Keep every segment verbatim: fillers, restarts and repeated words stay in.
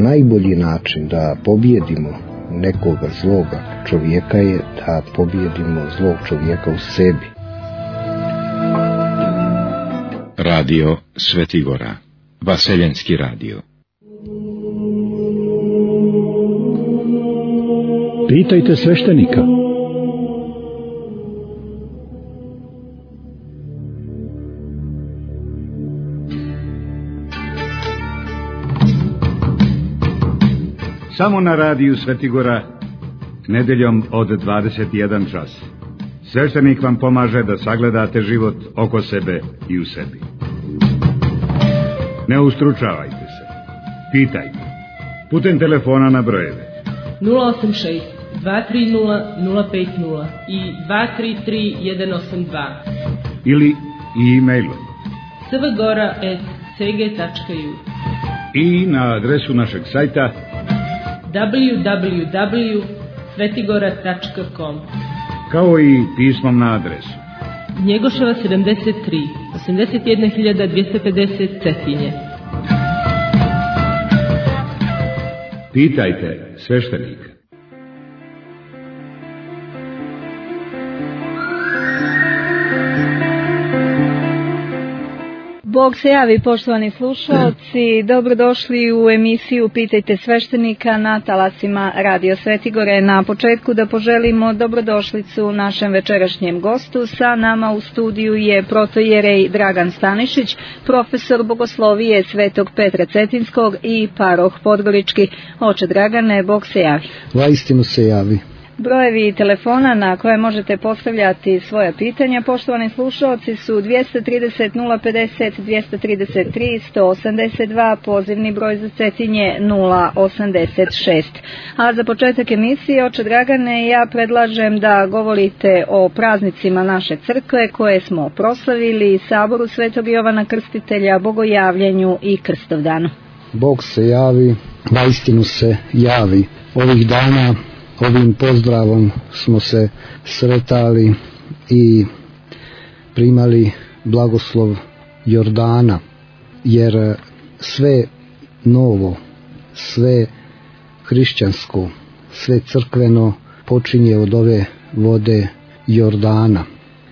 najbolji način da pobjedimo nekoga zloga čovjeka je da pobjedimo zlog čovjeka u sebi. Radio Svetigora, Vaseljenski radio. Pitajte sveštenika. Samo na radiju Svetigora, nedjeljom od dvadeset jedan čas. Sveštenik vam pomaže da sagledate život oko sebe i u sebi. Ne ustručavajte se. Pitajte. Putem telefona na brojeve nula osam šest dva tri nula nula pet nula i dva tri tri jedan osam dva ili e-mailom svgora at c g tačka u i na adresu našeg sajta w w w tačka svetigora tačka com, kao i pismom na adresu Njegoševa sedamdeset tri, osamdeset jedna hiljada dvjesto pedeset Cetinje. Pitajte sveštenika. Bog se javi, poštovani slušalci, dobrodošli u emisiju Pitajte sveštenika na talasima Radio Svetigore. Na početku da poželimo dobrodošlicu našem večerašnjem gostu. Sa nama u studiju je protojerej Dragan Stanišić, profesor bogoslovije Svetog Petra Cetinskog i paroh Podgorički. Oče Dragane, Bog se javi. Vaistinu se javi. Brojevi telefona na koje možete postavljati svoja pitanja, poštovani slušalci, su dvjesto trideset nula pedeset dvjesto trideset tri sto osamdeset dva, pozivni broj za Cetinje nula osamdeset šest. A za početak emisije, oče Dragane, ja predlažem da govorite o praznicima naše crkve koje smo proslavili, saboru Svetog Jovana Krstitelja, bogojavljenju i Krstovdanu. Bog se javi, vaistinu se javi. Ovih dana ovim pozdravom smo se sretali i primali blagoslov Jordana, jer sve novo, sve hrišćansko, sve crkveno počinje od ove vode Jordana.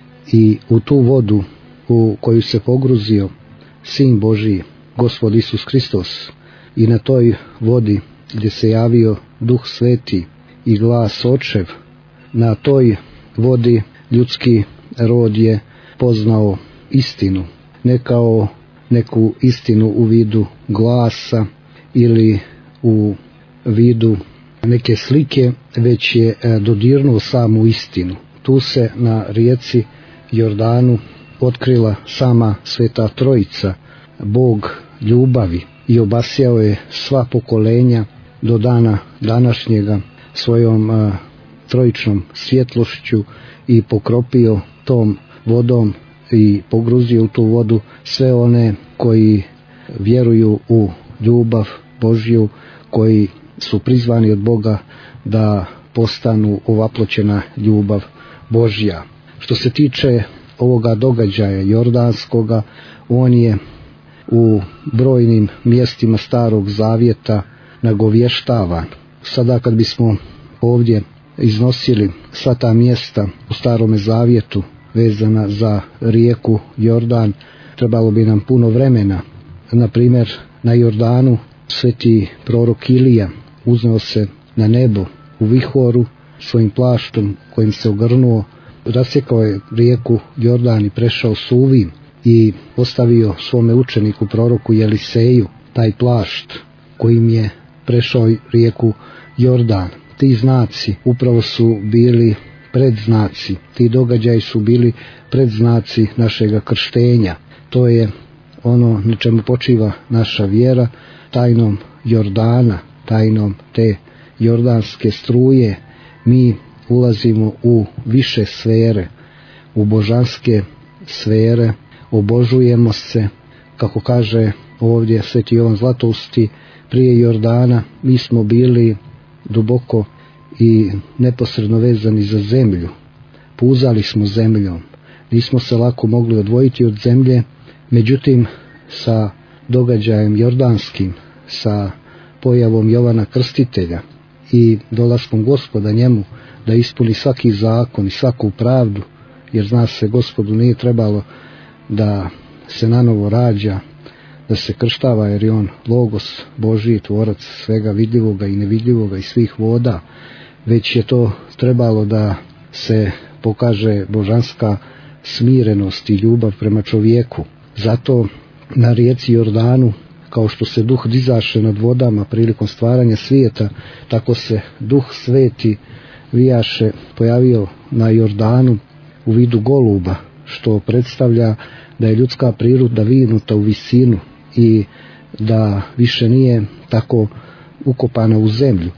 I u tu vodu u koju se pogruzio Sin Božji, Gospod Isus Hristos, i na toj vodi gdje se javio Duh Sveti i glas Očev, na toj vodi ljudski rod je poznao istinu, ne kao neku istinu u vidu glasa ili u vidu neke slike, već je dodirnuo samu istinu. Tu se na rijeci Jordanu otkrila sama Sveta Trojica, Bog ljubavi, i obasjao je sva pokolenja do dana današnjega svojom a, trojičnom svjetlošću i pokropio tom vodom i pogruzio u tu vodu sve one koji vjeruju u ljubav Božju, koji su prizvani od Boga da postanu ovaploćena ljubav Božja. Što se tiče ovoga događaja jordanskoga, on je u brojnim mjestima Starog Zavjeta nagovještavan. Sada kad bismo ovdje iznosili sva ta mjesta u Starome Zavjetu vezana za rijeku Jordan, trebalo bi nam puno vremena. Na primjer, na Jordanu sveti prorok Ilija uzneo se na nebo u vihoru svojim plaštom kojim se ogrnuo, rasjekao je rijeku Jordan i prešao suvim i ostavio svome učeniku proroku Jeliseju taj plašt kojim je prešao rijeku Jordan. Ti znaci upravo su bili predznaci, ti događaji su bili predznaci našega krštenja. To je ono na čemu počiva naša vjera, tajnom Jordana, tajnom te jordanske struje. Mi ulazimo u više sfere, u božanske sfere, obožujemo se, kako kaže ovdje Sveti Jovan Zlatousti, prije Jordana mi smo bili duboko i neposredno vezani za zemlju. Puzali smo zemljom, nismo se lako mogli odvojiti od zemlje, međutim sa događajem jordanskim, sa pojavom Jovana Krstitelja i dolaskom Gospoda njemu da ispuni svaki zakon i svaku pravdu, jer zna se Gospodu nije trebalo da se nanovo rađa, da se krštava, jer je on Logos, Božji tvorac svega vidljivoga i nevidljivoga i svih voda, već je to trebalo da se pokaže božanska smirenost i ljubav prema čovjeku. Zato na rijeci Jordanu, kao što se duh dizaše nad vodama prilikom stvaranja svijeta, tako se duh sveti vijaše, pojavio na Jordanu u vidu goluba, što predstavlja da je ljudska priroda vinuta u visinu i da više nije tako ukopana u zemlju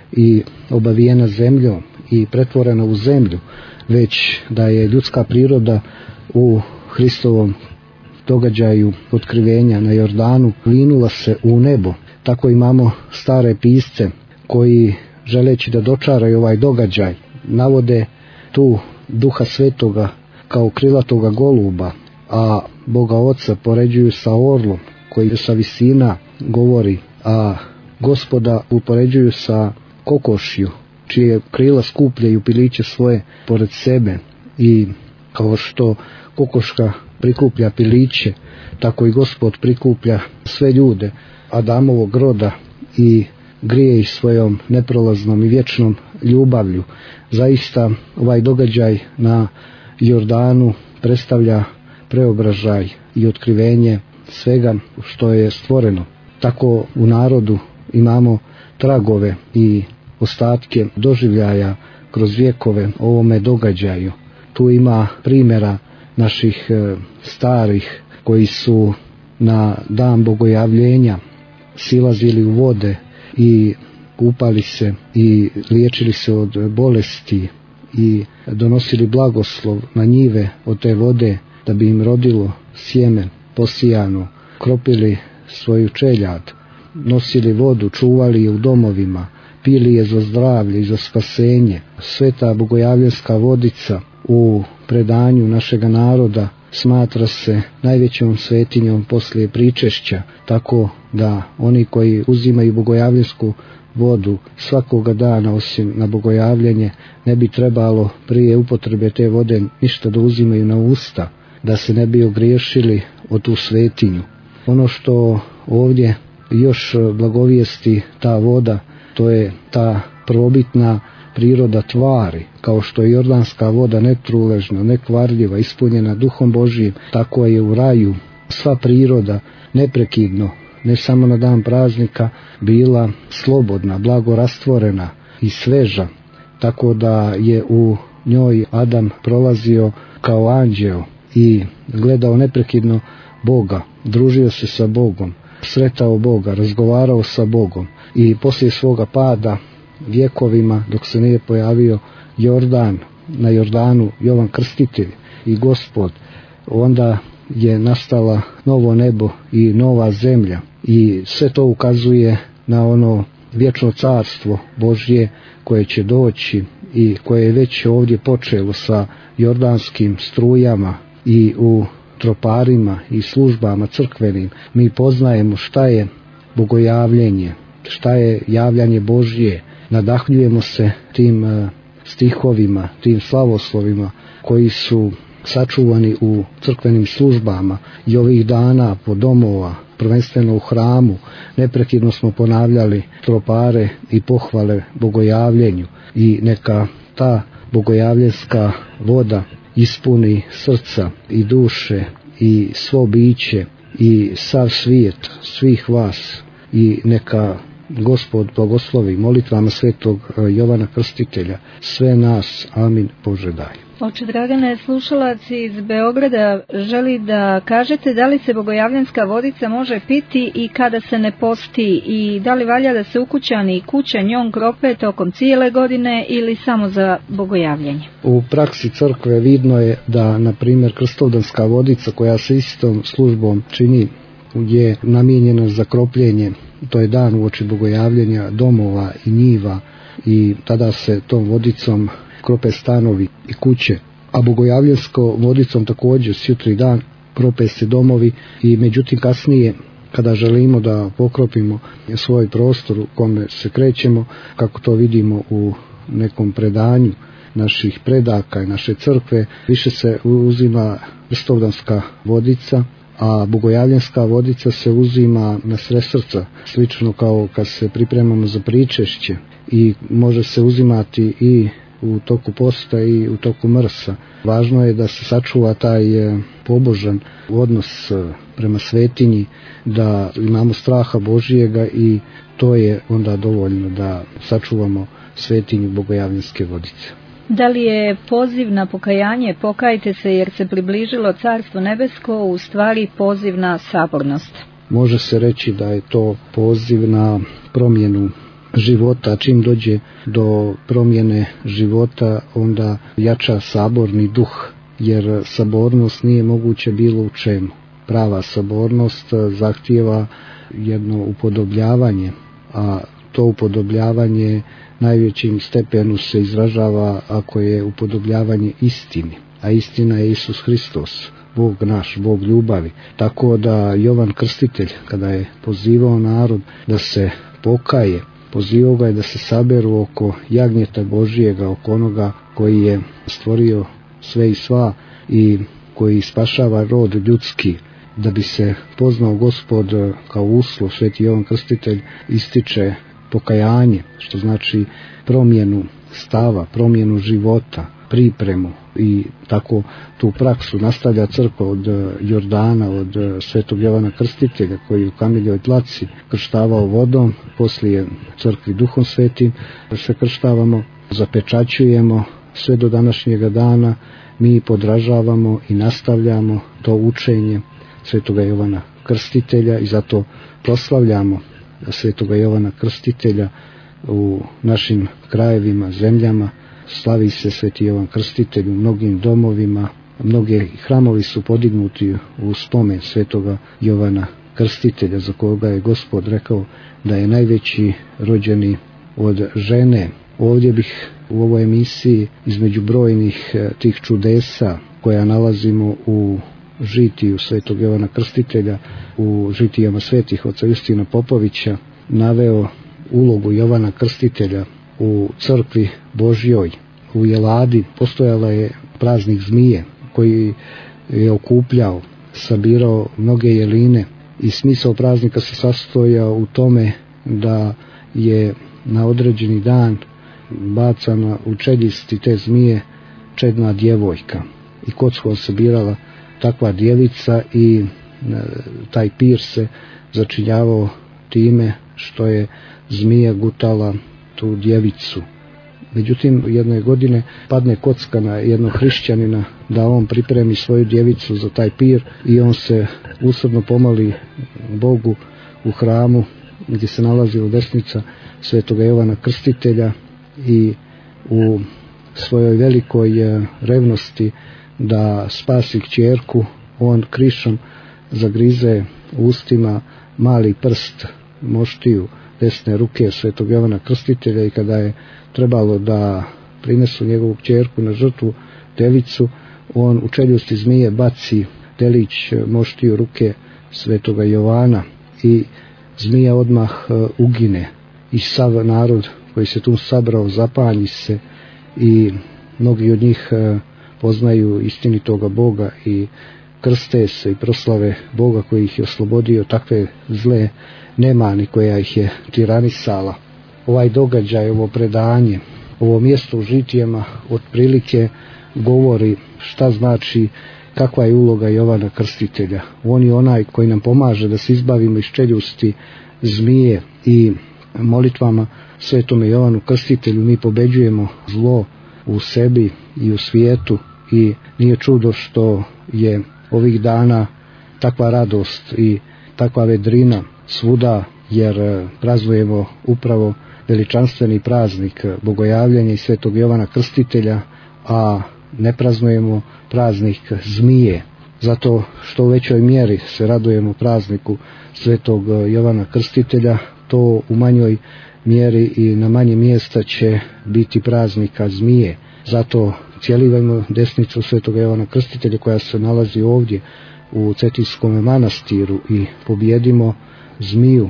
i obavijena zemljom i pretvorena u zemlju, već da je ljudska priroda u Hristovom događaju otkrivenja na Jordanu linula se u nebo. Tako imamo stare pisce koji, želeći da dočaraju ovaj događaj, navode tu Duha Svetoga kao krilatoga goluba, a Boga Oca poređuju sa orlom koji sa visina govori, a Gospoda upoređuju sa kokošju čije krila skupljaju piliće svoje pored sebe, i kao što kokoška prikuplja piliće, tako i Gospod prikuplja sve ljude Adamovog roda i grije ih svojom neprolaznom i vječnom ljubavlju. Zaista ovaj događaj na Jordanu predstavlja preobražaj i otkrivenje svega što je stvoreno. Tako u narodu imamo tragove i ostatke doživljaja kroz vjekove ovome događaju. Tu ima primjera naših e, starih koji su na dan bogojavljenja silazili u vode i kupali se i liječili se od bolesti i donosili blagoslov na njive od te vode da bi im rodilo sjeme posijano, kropili svoju čeljad, nosili vodu, čuvali je u domovima, pili je za zdravlje i za spasenje. Sveta bogojavljenska vodica u predanju našega naroda smatra se najvećom svetinjom poslije pričešća, tako da oni koji uzimaju bogojavljensku vodu svakoga dana osim na bogojavljenje ne bi trebalo prije upotrebe te vode ništa da uzimaju na usta, da se ne bi ogriješili o tu svetinju. Ono što ovdje još blagovijesti ta voda, to je ta prvobitna priroda tvari, kao što je jordanska voda netruležna, nekvarljiva, ispunjena duhom Božijim, tako je u raju sva priroda neprekidno, ne samo na dan praznika, bila slobodna, blago rastvorena i sveža, tako da je u njoj Adam prolazio kao anđeo i gledao neprekidno Boga, družio se sa Bogom, sretao Boga, razgovarao sa Bogom, i poslije svoga pada vjekovima, dok se nije pojavio Jordan, na Jordanu Jovan Krstitelj i Gospod, onda je nastala novo nebo i nova zemlja, i sve to ukazuje na ono vječno carstvo Božje koje će doći i koje je već ovdje počelo sa jordanskim strujama i u troparima i službama crkvenim. Mi poznajemo šta je bogojavljenje, šta je javljanje Božje, nadahljujemo se tim uh, stihovima, tim slavoslovima koji su sačuvani u crkvenim službama i ovih dana po domova, prvenstveno u hramu, neprekidno smo ponavljali tropare i pohvale bogojavljenju, i neka ta bogojavljenska voda ispuni srca i duše i svo biće i sav svijet, svih vas, i neka Gospod blagoslovi molitvama svetog Jovana Krstitelja sve nas. Amin. Bože daj. Oče Dragane, slušalac iz Beograda želi da kažete da li se bogojavljenska vodica može piti i kada se ne posti, i da li valja da se ukućani i kuća njom krope tokom cijele godine ili samo za bogojavljenje? U praksi crkve vidno je da, na primjer, krstovdanska vodica koja se istom službom čini je namijenjena za kropljenje, to je dan uoči bogojavljenja domova i njiva, i tada se tom vodicom krope stanovi i kuće, a bogojavljensko vodicom također sjutri dan krope se domovi, i međutim kasnije kada želimo da pokropimo svoj prostor u kome se krećemo, kako to vidimo u nekom predanju naših predaka i naše crkve, više se uzima Rstovdanska vodica, a bogojavljanska vodica se uzima na sred srca, slično kao kad se pripremamo za pričešće, i može se uzimati i u toku posta i u toku mrsa. Važno je da se sačuva taj pobožan odnos prema svetinji, da imamo straha Božijega, i to je onda dovoljno da sačuvamo svetinju bogojavljanske vodice. Da li je poziv na pokajanje, pokajte se jer se približilo Carstvo nebesko, u stvari poziv na sabornost? Može se reći da je to poziv na promjenu života. Čim dođe do promjene života, onda jača saborni duh, jer sabornost nije moguće bilo u čemu. Prava sabornost zahtijeva jedno upodobljavanje, a to upodobljavanje najvećim stepenu se izražava ako je upodobljavanje istini, a istina je Isus Hristos, Bog naš, Bog ljubavi. Tako da Jovan Krstitelj, kada je pozivao narod da se pokaje, pozivao ga je da se saberu oko jagnjeta Božijega, oko onoga koji je stvorio sve i sva i koji spašava rod ljudski. Da bi se poznao Gospod kao uslov, Sveti Jovan Krstitelj ističe pokajanje, što znači promjenu stava, promjenu života, pripremu, i tako tu praksu nastavlja crkva od Jordana, od Svetog Jovana Krstitelja, koji u kamiljoj tlaci krštavao vodom, poslije crkvi Duhom Svetim se krštavamo, zapečaćujemo. Sve do današnjega dana mi podražavamo i nastavljamo to učenje Svetoga Jovana Krstitelja, i zato proslavljamo Svetoga Jovana Krstitelja u našim krajevima, zemljama. Slavi se Sveti Jovan Krstitelj u mnogim domovima, mnogi hramovi su podignuti u spomen Svetoga Jovana Krstitelja, za koga je Gospod rekao da je najveći rođeni od žene. Ovdje bih u ovoj emisiji, između brojnih tih čudesa koja nalazimo u žitiju Svetog Jovana Krstitelja, u žitijama svetih oca Justina Popovića, naveo ulogu Jovana Krstitelja u crkvi Božjoj. U Jeladi postojala je praznik zmije koji je okupljao, sabirao mnoge jeline, i smisao praznika se sastojao u tome da je na određeni dan bacana u čeljisti te zmije čedna djevojka, i kockom se birala takva djevica, i taj pir se začinjavao time što je zmija gutala tu djevicu. Međutim, jedne godine padne kocka na jednog hrišćanina da on pripremi svoju djevicu za taj pir, i on se usrdno pomoli Bogu u hramu gdje se nalazila desnica Svetoga Jovana Krstitelja, i u svojoj velikoj revnosti da spasi kćerku, on krišom zagrize ustima mali prst moštiju desne ruke Svetog Jovana Krstitelja, i kada je trebalo da prinesu njegovu kćerku na žrtvu, devicu, on u čeljusti zmije baci delić moštiju ruke Svetoga Jovana, i zmija odmah ugine, i sav narod koji se tu sabrao zapanji se, i mnogi od njih poznaju istinitoga Boga i krste se i proslave Boga koji ih je oslobodio takve zle nemani koja ih je tiranisala. Ovaj događaj, ovo predanje, ovo mjesto u žitijama otprilike govori šta znači, kakva je uloga Jovana Krstitelja. On je onaj koji nam pomaže da se izbavimo iz čeljusti zmije, i molitvama Svetome Jovanu Krstitelju mi pobeđujemo zlo u sebi i u svijetu, i nije čudo što je ovih dana takva radost i takva vedrina svuda, jer praznujemo upravo veličanstveni praznik Bogojavljenja i Svetog Jovana Krstitelja, a ne praznujemo praznik zmije, zato što u većoj mjeri se radujemo prazniku Svetog Jovana Krstitelja, to u manjoj mjeri i na manje mjesta će biti praznika zmije. Zato cijelivajmo desnicu Svetog Jovana Krstitelja koja se nalazi ovdje u Cetinskom manastiru i pobjedimo zmiju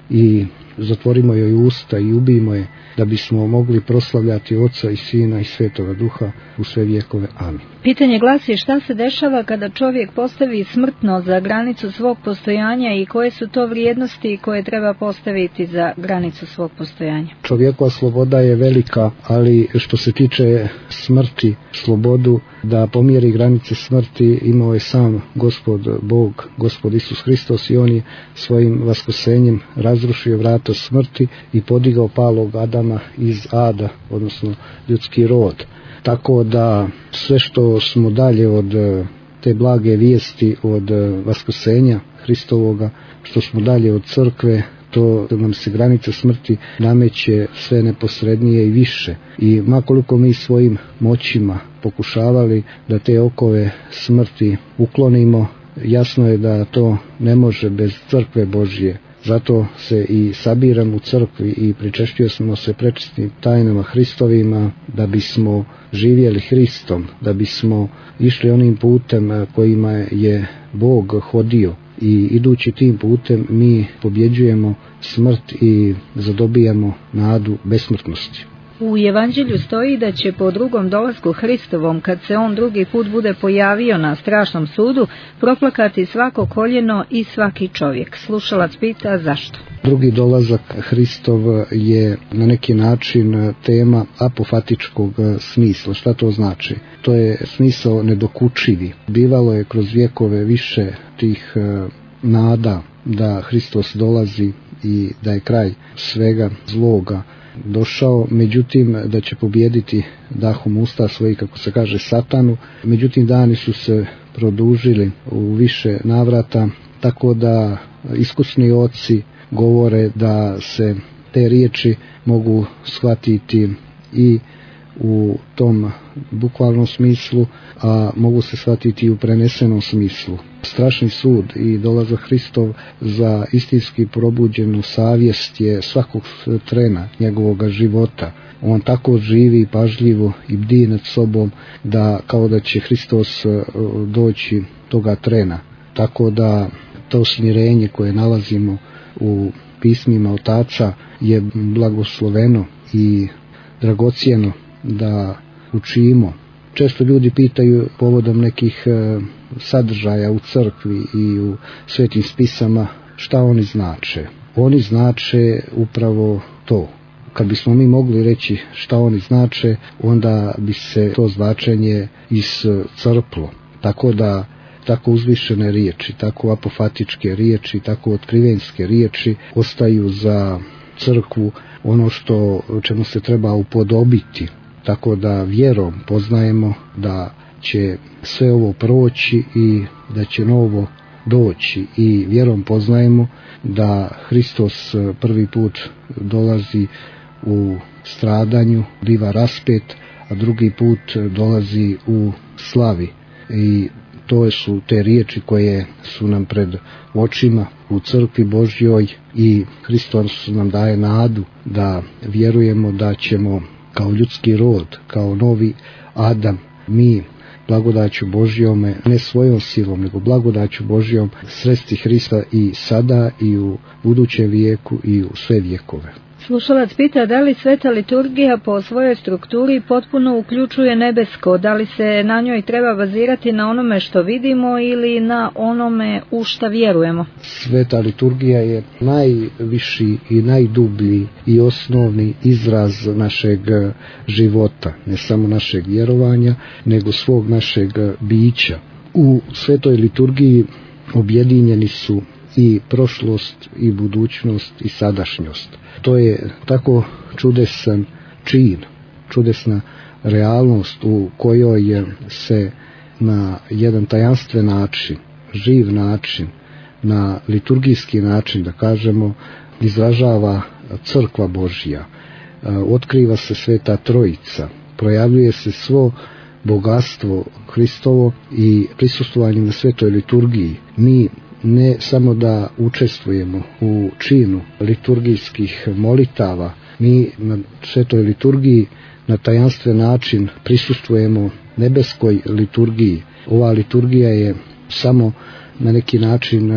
i zatvorimo joj usta i ubijemo je, da bismo mogli proslavljati Oca i Sina i Svetoga Duha u sve vjekove. Amin. Pitanje glasi: šta se dešava kada čovjek postavi smrtno za granicu svog postojanja i koje su to vrijednosti koje treba postaviti za granicu svog postojanja? Čovjekova sloboda je velika, ali što se tiče smrti, slobodu da pomjeri granice smrti imao je sam Gospod Bog, Gospod Isus Hristos, i on je svojim vaskrsenjem razrušio vrata smrti i podigao palog Adama iz ada, odnosno ljudski rod. Tako da sve što smo dalje od te blage vijesti, od vaskrsenja Hristovoga, što smo dalje od crkve, to nam se granica smrti nameće sve neposrednije i više. I makoliko mi svojim moćima pokušavali da te okove smrti uklonimo, jasno je da to ne može bez crkve Božje. Zato se i sabiram u crkvi i pričešćuje smo se prečistim tajnama Hristovima, da bismo živjeli Hristom, da bismo išli onim putem kojima je Bog hodio. I idući tim putem mi pobjeđujemo smrt i zadobijamo nadu besmrtnosti. U Evanđelju stoji da će po drugom dolasku Hristovom, kad se on drugi put bude pojavio na strašnom sudu, proplakati svako koljeno i svaki čovjek. Slušalac pita zašto? Drugi dolazak Hristov je na neki način tema apofatičkog smisla. Šta to znači? To je smisao nedokučivi. Bivalo je kroz vjekove više tih nada da Hristos dolazi i da je kraj svega zloga došao, međutim da će pobijediti dahom usta svoji, kako se kaže, satanu. Međutim dani su se produžili u više navrata, tako da iskusni oci govore da se te riječi mogu shvatiti i u tom bukvalnom smislu, a mogu se shvatiti i u prenesenom smislu. Strašni sud i dolazak Hristov za istinski probuđenu savjest je svakog trena njegovog života. On tako živi pažljivo i bdi nad sobom da kao da će Hristos doći toga trena. Tako da to smirenje koje nalazimo u pismima otaca je blagosloveno i dragocjeno da učimo. Često ljudi pitaju povodom nekih sadržaja u crkvi i u svetim spisama šta oni znače. Oni znače upravo to. Kad bismo mi mogli reći šta oni znače, onda bi se to značenje iscrplo. Tako da tako uzvišene riječi, tako apofatičke riječi, tako otkrivenske riječi ostaju za crkvu ono što čemu se treba upodobiti. Tako da vjerom poznajemo da će sve ovo proći i da će novo doći, i vjerom poznajemo da Hristos prvi put dolazi u stradanju, biva raspet, a drugi put dolazi u slavi. I to su te riječi koje su nam pred očima u crkvi Božjoj, i Hristos nam daje nadu da vjerujemo da ćemo kao ljudski rod, kao novi Adam, mi blagodaću Božjom, ne svojom silom, nego blagodaću Božjom sresti Hrista i sada i u budućem vijeku i u sve vjekove. Slušalac pita da li sveta liturgija po svojoj strukturi potpuno uključuje nebesko, da li se na njoj treba bazirati na onome što vidimo ili na onome u šta vjerujemo? Sveta liturgija je najviši i najdublji i osnovni izraz našeg života, ne samo našeg vjerovanja, nego svog našeg bića. U svetoj liturgiji objedinjeni su i prošlost, i budućnost, i sadašnjost. To je tako čudesan čin, čudesna realnost u kojoj se na jedan tajanstven način, živ način, na liturgijski način, da kažemo, izražava crkva Božja. Otkriva se Sveta Trojica, projavljuje se svo bogatstvo Hristovo, i prisustvovanjem na svetoj liturgiji mi ne samo da učestvujemo u činu liturgijskih molitava, mi na svetoj liturgiji na tajanstven način prisustvujemo nebeskoj liturgiji. Ova liturgija je samo na neki način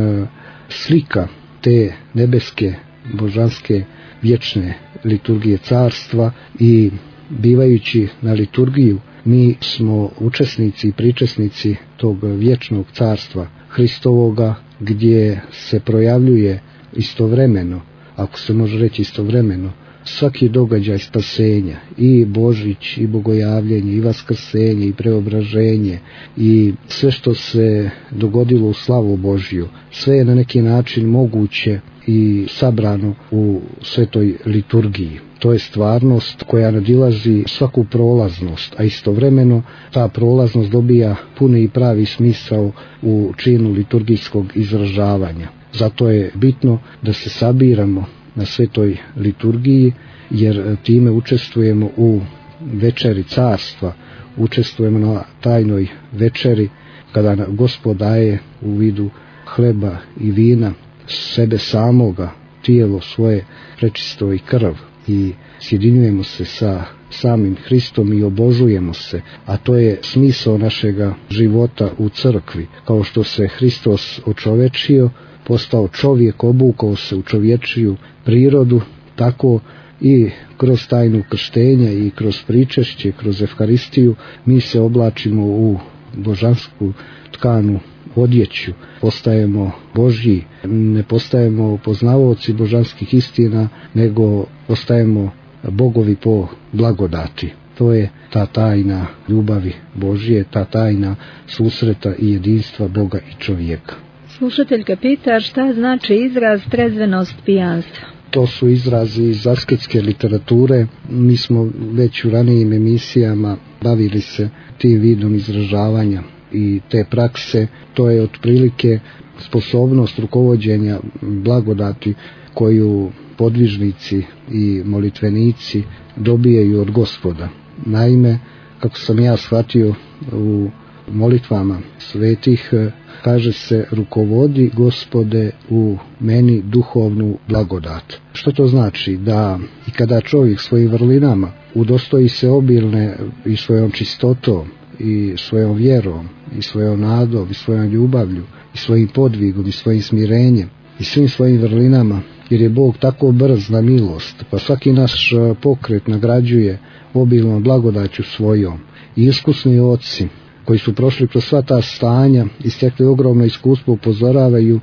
slika te nebeske, božanske, vječne liturgije carstva i bivajući na liturgiju mi smo učesnici i pričesnici tog vječnog carstva Hristovoga, gdje se projavljuje istovremeno, ako se može reći istovremeno, svaki događaj spasenja, i Božić, i bogojavljenje, i vaskrsenje, i preobraženje, i sve što se dogodilo u slavu Božju, sve je na neki način moguće i sabrano u svetoj liturgiji. To je stvarnost koja nadilazi svaku prolaznost, a istovremeno ta prolaznost dobija puni i pravi smisao u činu liturgijskog izražavanja. Zato je bitno da se sabiramo na svetoj liturgiji, jer time učestvujemo u večeri carstva, učestvujemo na tajnoj večeri kada Gospod daje u vidu hleba i vina sebe samoga, tijelo svoje prečisto i krv, i sjedinjujemo se sa samim Hristom i obožujemo se, a to je smisao našega života u crkvi. Kao što se Hristos očovečio, postao čovjek, obukao se u čovječiju prirodu, tako i kroz tajnu krštenja i kroz pričešće, kroz Evharistiju mi se oblačimo u božansku tkanu odjeću, postajemo Božji, ne postajemo poznavaoci božanskih istina, nego postajemo bogovi po blagodati. To je ta tajna ljubavi Božje, ta tajna susreta i jedinstva Boga i čovjeka. Slušateljka pita šta znači izraz trezvenost pijanstva. To su izrazi iz asketske literature. Mi smo već u ranijim emisijama bavili se tim vidom izražavanja i te prakse. To je otprilike sposobnost rukovođenja blagodati koju podvižnici i molitvenici dobijaju od Gospoda. Naime, kako sam ja shvatio u molitvama svetih, kaže se: rukovodi Gospode u meni duhovnu blagodat. Što to znači? Da i kada čovjek svojim vrlinama udostoji se obilne i svojom čistotom i svojom vjerom i svojom nadom i svojom ljubavlju i svojim podvigom i svojim smirenjem i svim svojim vrlinama, jer je Bog tako brz na milost, pa svaki naš pokret nagrađuje obilnom blagodaću svojom. I iskusni oci koji su prošli kroz sva ta stanja i stekli ogromno iskustvo upozoravaju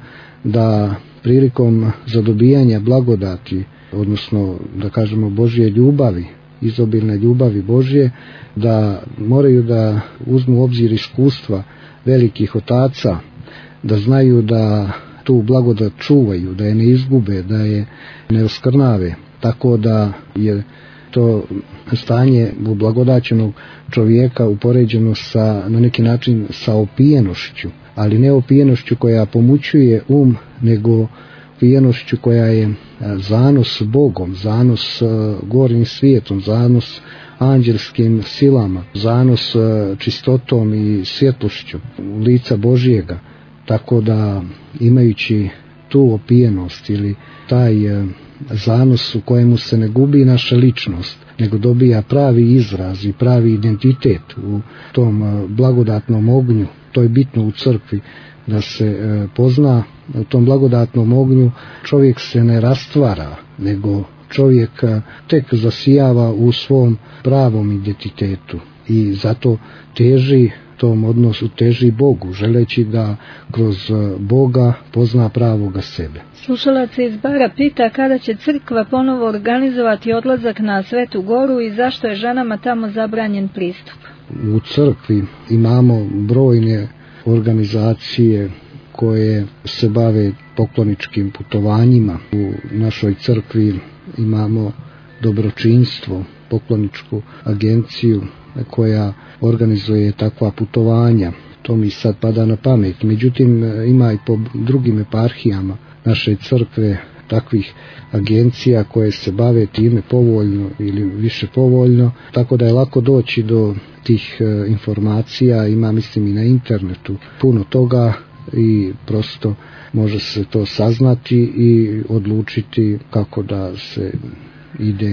da prilikom zadobijanja blagodati, odnosno da kažemo Božje ljubavi, izobilne ljubavi Božje, da moraju da uzmu u obzir iskustva velikih otaca, da znaju da tu blagodat čuvaju, da je ne izgube, da je ne oskrnave, tako da je to stanje u blagodaćenog čovjeka upoređeno sa, na neki način, sa opijenošću, ali ne opijenošću koja pomućuje um, nego opijenošću koja je zanos Bogom, zanos gornjim svijetom, zanos anđelskim silama, zanos čistotom i svjetlošću lica Božjega. Tako da, imajući tu opijenost ili taj zanos u kojemu se ne gubi naša ličnost, nego dobija pravi izraz i pravi identitet u tom blagodatnom ognju, to je bitno u crkvi, da se pozna u tom blagodatnom ognju. Čovjek se ne rastvara, nego čovjek tek zasijava u svom pravom identitetu i zato teži tom odnosu, teži Bogu, želeći da kroz Boga pozna pravoga sebe. Slušalac iz Bara pita kada će crkva ponovo organizovati odlazak na Svetu Goru i zašto je ženama tamo zabranjen pristup. U crkvi imamo brojne organizacije koje se bave pokloničkim putovanjima. U našoj crkvi imamo dobročinstvo, pokloničku agenciju koja organizuje takva putovanja. To mi sad pada na pamet. Međutim, ima i po drugim eparhijama naše crkve takvih agencija koje se bave time povoljno ili više povoljno, tako da je lako doći do tih informacija. Ima, mislim, i na internetu puno toga i prosto može se to saznati i odlučiti kako da se ide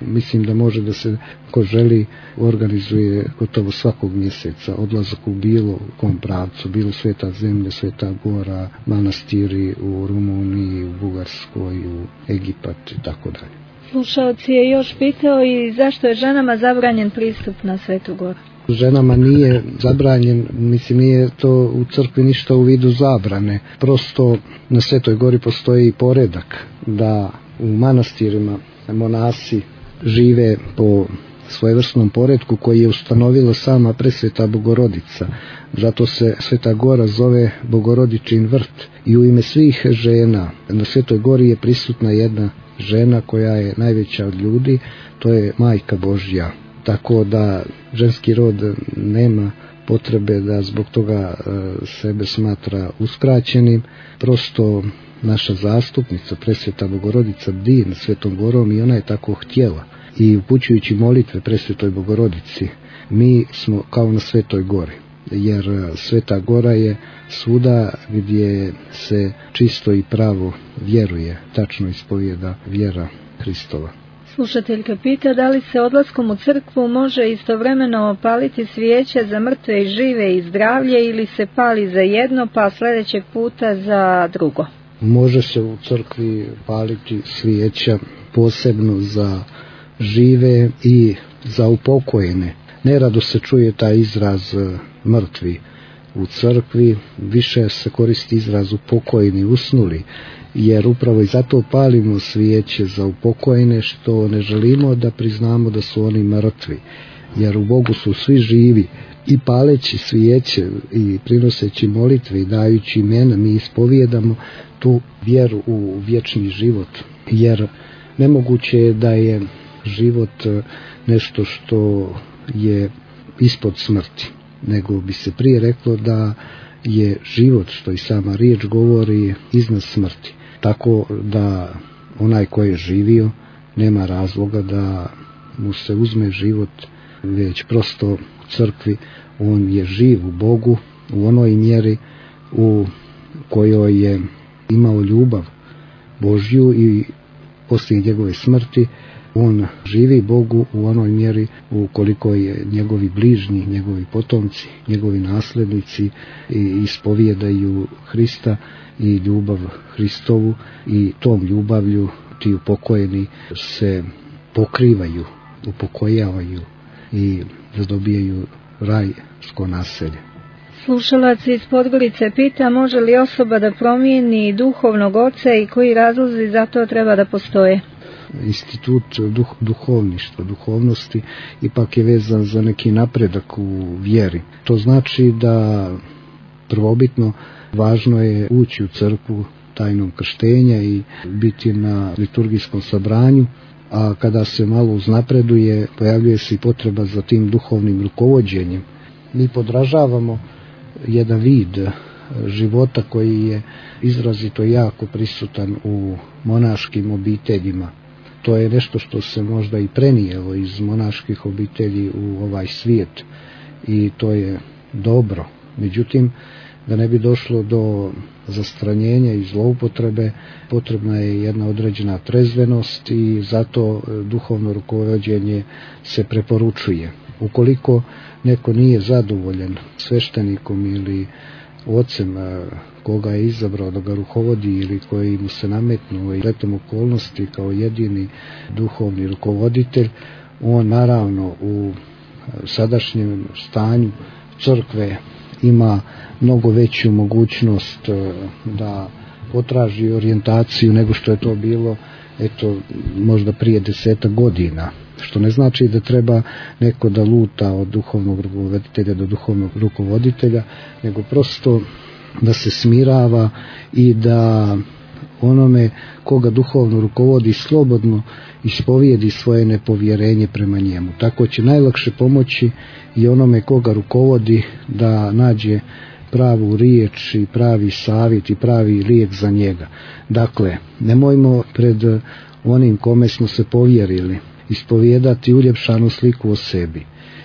mislim da može da se, ko želi, organizuje gotovo svakog mjeseca odlazak u bilo kom pravcu, bilo Sveta zemlja, Sveta gora, manastiri u Rumuniji, u Bugarskoj, u Egipat i tako dalje. Slušaoc je još pitao i zašto je ženama zabranjen pristup na Svetu goru? Ženama nije zabranjen, mislim nije to u crkvi ništa u vidu zabrane, prosto na Svetoj gori postoji poredak da u manastirima monasi žive po svojevrsnom poretku koji je ustanovila sama Presveta Bogorodica. Zato se Sveta gora zove Bogorodičin vrt i u ime svih žena na Svetoj gori je prisutna jedna žena koja je najveća od ljudi, to je Majka Božja. Tako da ženski rod nema potrebe da zbog toga sebe smatra uskraćenim, prosto naša zastupnica Presveta Bogorodica bdi nad Svetom gorom i ona je tako htjela. I upućujući molitve Presvetoj Bogorodici, mi smo kao na Svetoj gori, jer Sveta gora je svuda gdje se čisto i pravo vjeruje, tačno ispovijeda vjera Hristova. Slušateljka pita da li se odlaskom u crkvu može istovremeno opaliti svijeće za mrtve i žive i zdravlje ili se pali za jedno pa sljedećeg puta za drugo? Može se u crkvi paliti svijeća posebno za žive i za upokojene. Nerado se čuje taj izraz mrtvi u crkvi, više se koristi izraz upokojeni, usnuli, jer upravo i zato palimo svijeće za upokojene, što ne želimo da priznamo da su oni mrtvi, jer u Bogu su svi živi. I paleći svijeće i prinoseći molitve i dajući imena, mi ispovijedamo tu vjeru u vječni život, jer nemoguće je da je život nešto što je ispod smrti, nego bi se prije reklo da je život, što i sama riječ govori, iznad smrti. Tako da onaj ko je živio nema razloga da mu se uzme život, već prosto u crkvi on je živ u Bogu u onoj mjeri u kojoj je imao ljubav Božju i poslije njegove smrti on živi Bogu u onoj mjeri u koliko je njegovi bližnji, njegovi potomci, njegovi naslednici i ispovijedaju Hrista i ljubav Hristovu i tom ljubavlju ti upokojeni se pokrivaju, upokojavaju i zadobijaju rajsko naselje. Slušalac iz Podgorice pita može li osoba da promijeni duhovnog oca i koji razlozi za to treba da postoje? Institut duh, duhovništva, duhovnosti ipak je vezan za neki napredak u vjeri. To znači da prvobitno važno je ući u crkvu tajnom krštenja i biti na liturgijskom sabranju, a kada se malo uznapreduje pojavljuje se i potreba za tim duhovnim rukovođenjem. Mi podražavamo jedan vid života koji je izrazito jako prisutan u monaškim obiteljima. To je nešto što se možda i prenijelo iz monaških obitelji u ovaj svijet i to je dobro. Međutim, da ne bi došlo do zastranjenja i zloupotrebe, potrebna je jedna određena trezvenost i zato duhovno rukovođenje se preporučuje. Ukoliko neko nije zadovoljan sveštenikom ili ocem koga je izabrao da ga rukovodi ili koji mu se nametnuo i letom okolnosti kao jedini duhovni rukovoditelj, on naravno u sadašnjem stanju crkve ima mnogo veću mogućnost da potraži orijentaciju nego što je to bilo eto možda prije desetak godina. Što ne znači da treba neko da luta od duhovnog rukovoditelja do duhovnog rukovoditelja, nego prosto da se smirava i da onome koga duhovno rukovodi slobodno ispovijedi svoje nepovjerenje prema njemu. Tako će najlakše pomoći i onome koga rukovodi da nađe pravu riječ i pravi savjet i pravi lijek za njega. Dakle, nemojmo pred onim kome smo se povjerili ispovijedati uljepšanu sliku o sebi,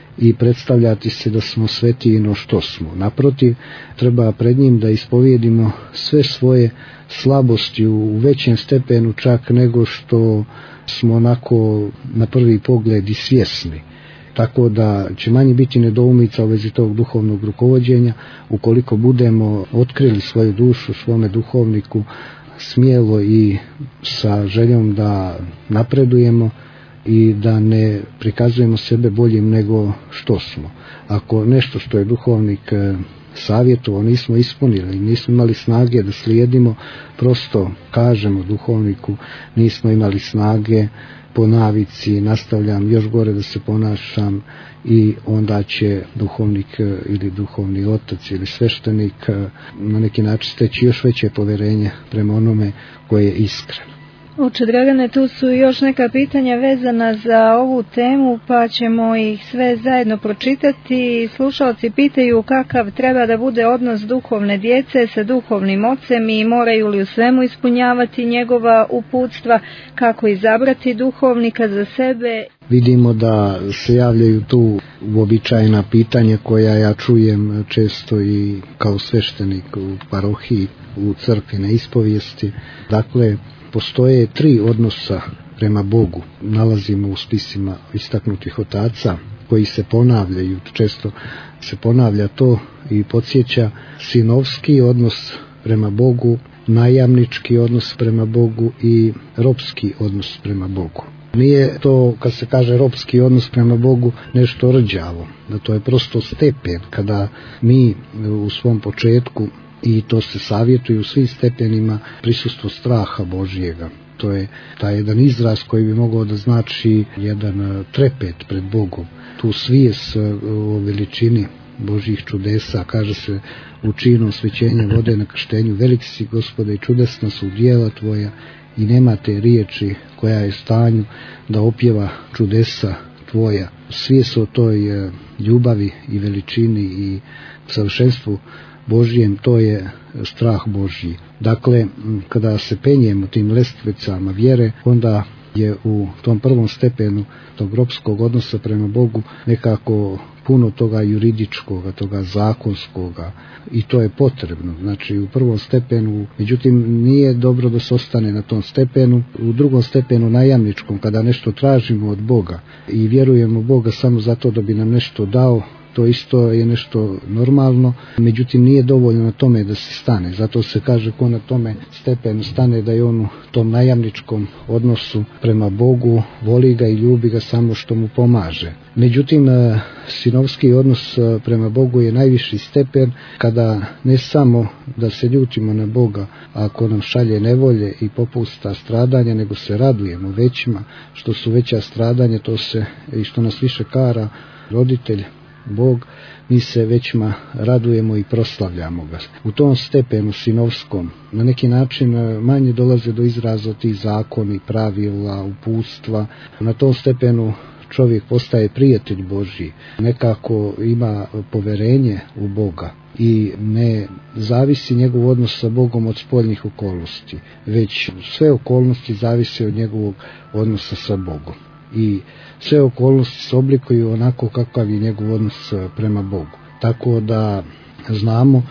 i predstavljati se da smo svetiji no što smo. Naprotiv, treba pred njim da ispovijedimo sve svoje slabosti u većem stepenu čak nego što smo onako na prvi pogled i svjesni. Tako da će manje biti nedoumica u vezi tog duhovnog rukovođenja ukoliko budemo otkrili svoju dušu svome duhovniku smjelo i sa željom da napredujemo i da ne prikazujemo sebe boljim nego što smo. Ako nešto što je duhovnik savjetovao nismo ispunili, nismo imali snage da slijedimo, prosto kažemo duhovniku nismo imali snage, po navici nastavljam još gore da se ponašam, i onda će duhovnik ili duhovni otac ili sveštenik na neki način steći još veće poverenje prema onome koje je iskreno. Oče Dragane, tu su još neka pitanja vezana za ovu temu, pa ćemo ih sve zajedno pročitati. Slušalci pitaju kakav treba da bude odnos duhovne djece sa duhovnim ocem i moraju li u svemu ispunjavati njegova uputstva, kako izabrati duhovnika za sebe. Vidimo da se javljaju tu uobičajena pitanja koja ja čujem često i kao sveštenik u parohiji, u crkvi na ispovijesti. Dakle, postoje tri odnosa prema Bogu. Nalazimo u spisima istaknutih otaca koji se ponavljaju, često se ponavlja to i podsjeća: sinovski odnos prema Bogu, najamnički odnos prema Bogu i ropski odnos prema Bogu. Nije to, kad se kaže ropski odnos prema Bogu, nešto rđavo, da to je prosto stepen kada mi u svom početku, i to se savjetuje u svim stepenima, prisustvo straha Božjega. To je taj jedan izraz koji bi mogao da znači jedan trepet pred Bogom. Tu svijest o veličini Božjih čudesa, kaže se u činu osvećenja vode na krštenju: veliki si Gospode i čudesna su djela tvoja, i nemate riječi koja je u stanju da opjeva čudesa tvoja. Svijest o toj ljubavi i veličini i savršenstvu Božjem, to je strah Božji. Dakle, kada se penjemo tim lestvicama vjere, onda je u tom prvom stepenu tog ropskog odnosa prema Bogu nekako puno toga juridičkoga, toga zakonskoga, i to je potrebno. Znači, u prvom stepenu, međutim, nije dobro da se ostane na tom stepenu. U drugom stepenu, najamničkom, kada nešto tražimo od Boga i vjerujemo Boga samo zato da bi nam nešto dao, to isto je nešto normalno, međutim nije dovoljno na tome da se stane. Zato se kaže ko na tome stepenu stane da je on u tom najamničkom odnosu prema Bogu, voli ga i ljubi ga samo što mu pomaže. Međutim, sinovski odnos prema Bogu je najviši stepen, kada ne samo da se ljutimo na Boga ako nam šalje nevolje i popusta stradanja, nego se radujemo većima, što su veća stradanja, to se i što nas više kara roditelj Bog, mi se većma radujemo i proslavljamo ga. U tom stepenu sinovskom na neki način manje dolaze do izraza ti zakoni, pravila, uputstva. Na tom stepenu čovjek postaje prijatelj Božji, nekako ima poverenje u Boga i ne zavisi njegov odnos sa Bogom od spoljnih okolnosti, već sve okolnosti zavise od njegovog odnosa sa Bogom. I sve okolnosti se oblikuju onako kakav je njegov odnos prema Bogu. Tako da znamo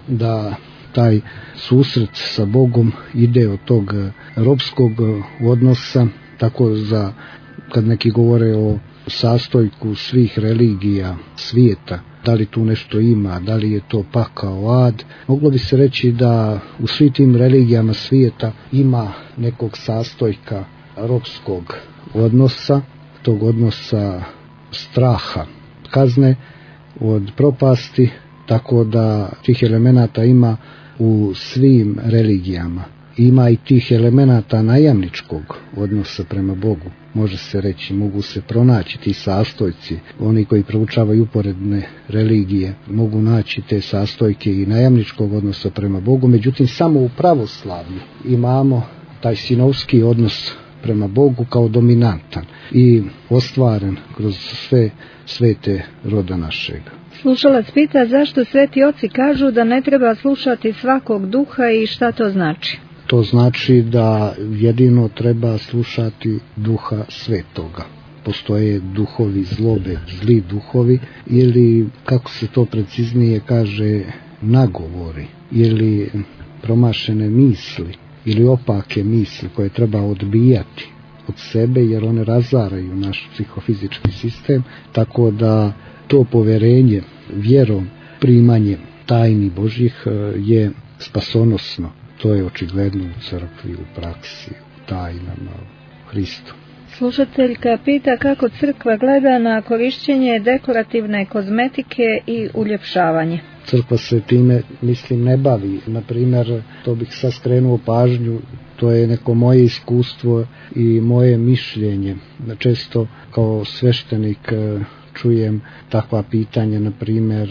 da taj susret sa Bogom ide od tog ropskog odnosa, tako za kad neki govore o sastojku svih religija svijeta, da li tu nešto ima, da li je to pakao, ad, moglo bi se reći da u svim tim religijama svijeta ima nekog sastojka ropskog odnosa, tog odnosa straha, kazne od propasti, tako da tih elemenata ima u svim religijama. Ima i tih elemenata najamničkog odnosa prema Bogu. Može se reći, mogu se pronaći ti sastojci. Oni koji proučavaju uporedne religije mogu naći te sastojke i najamničkog odnosa prema Bogu, međutim samo u pravoslavlju imamo taj sinovski odnos prema Bogu kao dominantan i ostvaren kroz sve svete roda našega. Slušalac pita zašto sveti oci kažu da ne treba slušati svakog duha i šta to znači? To znači da jedino treba slušati Duha Svetoga. postoje duhovi zlobe, zli duhovi, ili kako se to preciznije kaže, nagovori, ili promašene misli, ili opake misli koje treba odbijati od sebe, jer one razaraju naš psihofizički sistem, tako da to poverenje vjerom, primanjem tajni Božjih je spasonosno. To je očigledno u crkvi, u praksi, u tajnama, u Hristu. Slušateljka pita kako crkva gleda na korišćenje dekorativne kozmetike i uljepšavanje. Crkva se time, mislim, ne bavi. Naprimjer, to bih sad skrenuo pažnju, to je neko moje iskustvo i moje mišljenje. Često kao sveštenik čujem takva pitanja, na primjer,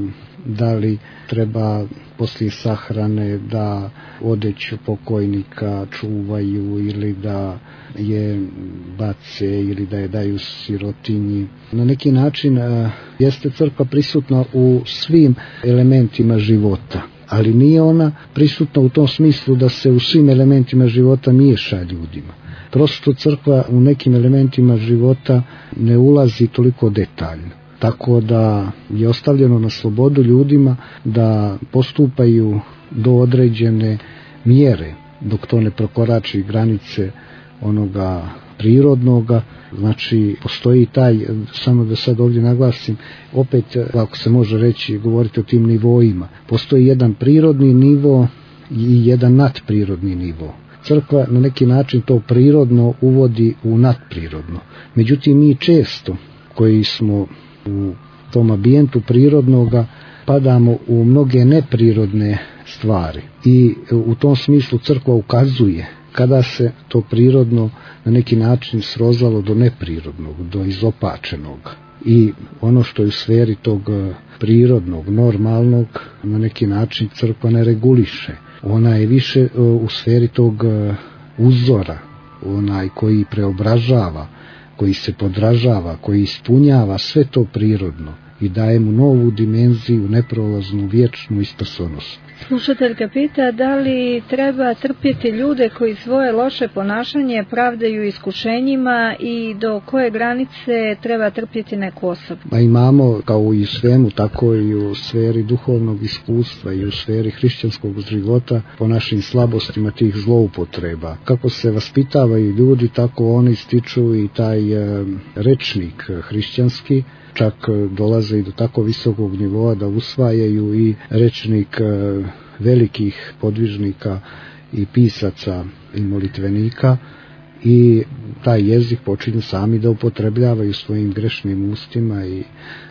da li treba poslije sahrane da odeću pokojnika čuvaju ili da je bace ili da je daju sirotinji. Na neki način jeste crkva prisutna u svim elementima života, ali nije ona prisutna u tom smislu da se u svim elementima života miješa ljudima. Prosto crkva u nekim elementima života ne ulazi toliko detaljno. Tako da je ostavljeno na slobodu ljudima da postupaju do određene mjere, dok to ne prokorači granice onoga prirodnoga. Znači, postoji taj, samo da sad ovdje naglasim, opet, ako se može reći, govoriti o tim nivoima. Postoji jedan prirodni nivo i jedan nadprirodni nivo. Crkva na neki način to prirodno uvodi u nadprirodno. Međutim, mi često koji smo u tom ambijentu prirodnoga padamo u mnoge neprirodne stvari i u tom smislu crkva ukazuje kada se to prirodno na neki način srozalo do neprirodnog, do izopačenog. I ono što je u sferi tog prirodnog, normalnog, na neki način crkva ne reguliše. Ona je više u sferi tog uzora, onaj koji preobražava, koji se podražava, koji ispunjava sve to prirodno i daje mu novu dimenziju, neprolaznu, vječnu i spasonosnu. Slušateljka pita da li treba trpjeti ljude koji svoje loše ponašanje pravdaju iskušenjima i do koje granice treba trpjeti neku osobu. Ma imamo kao i u svemu, tako i u sferi duhovnog iskustva i u sferi hrišćanskog života po našim slabostima tih zloupotreba. Kako se vaspitavaju ljudi, tako oni stiču i taj e, rečnik hrišćanski, čak dolaze i do tako visokog nivoa da usvajaju i rečnik velikih podvižnika i pisaca i molitvenika i taj jezik počinju sami da upotrebljavaju svojim grešnim ustima i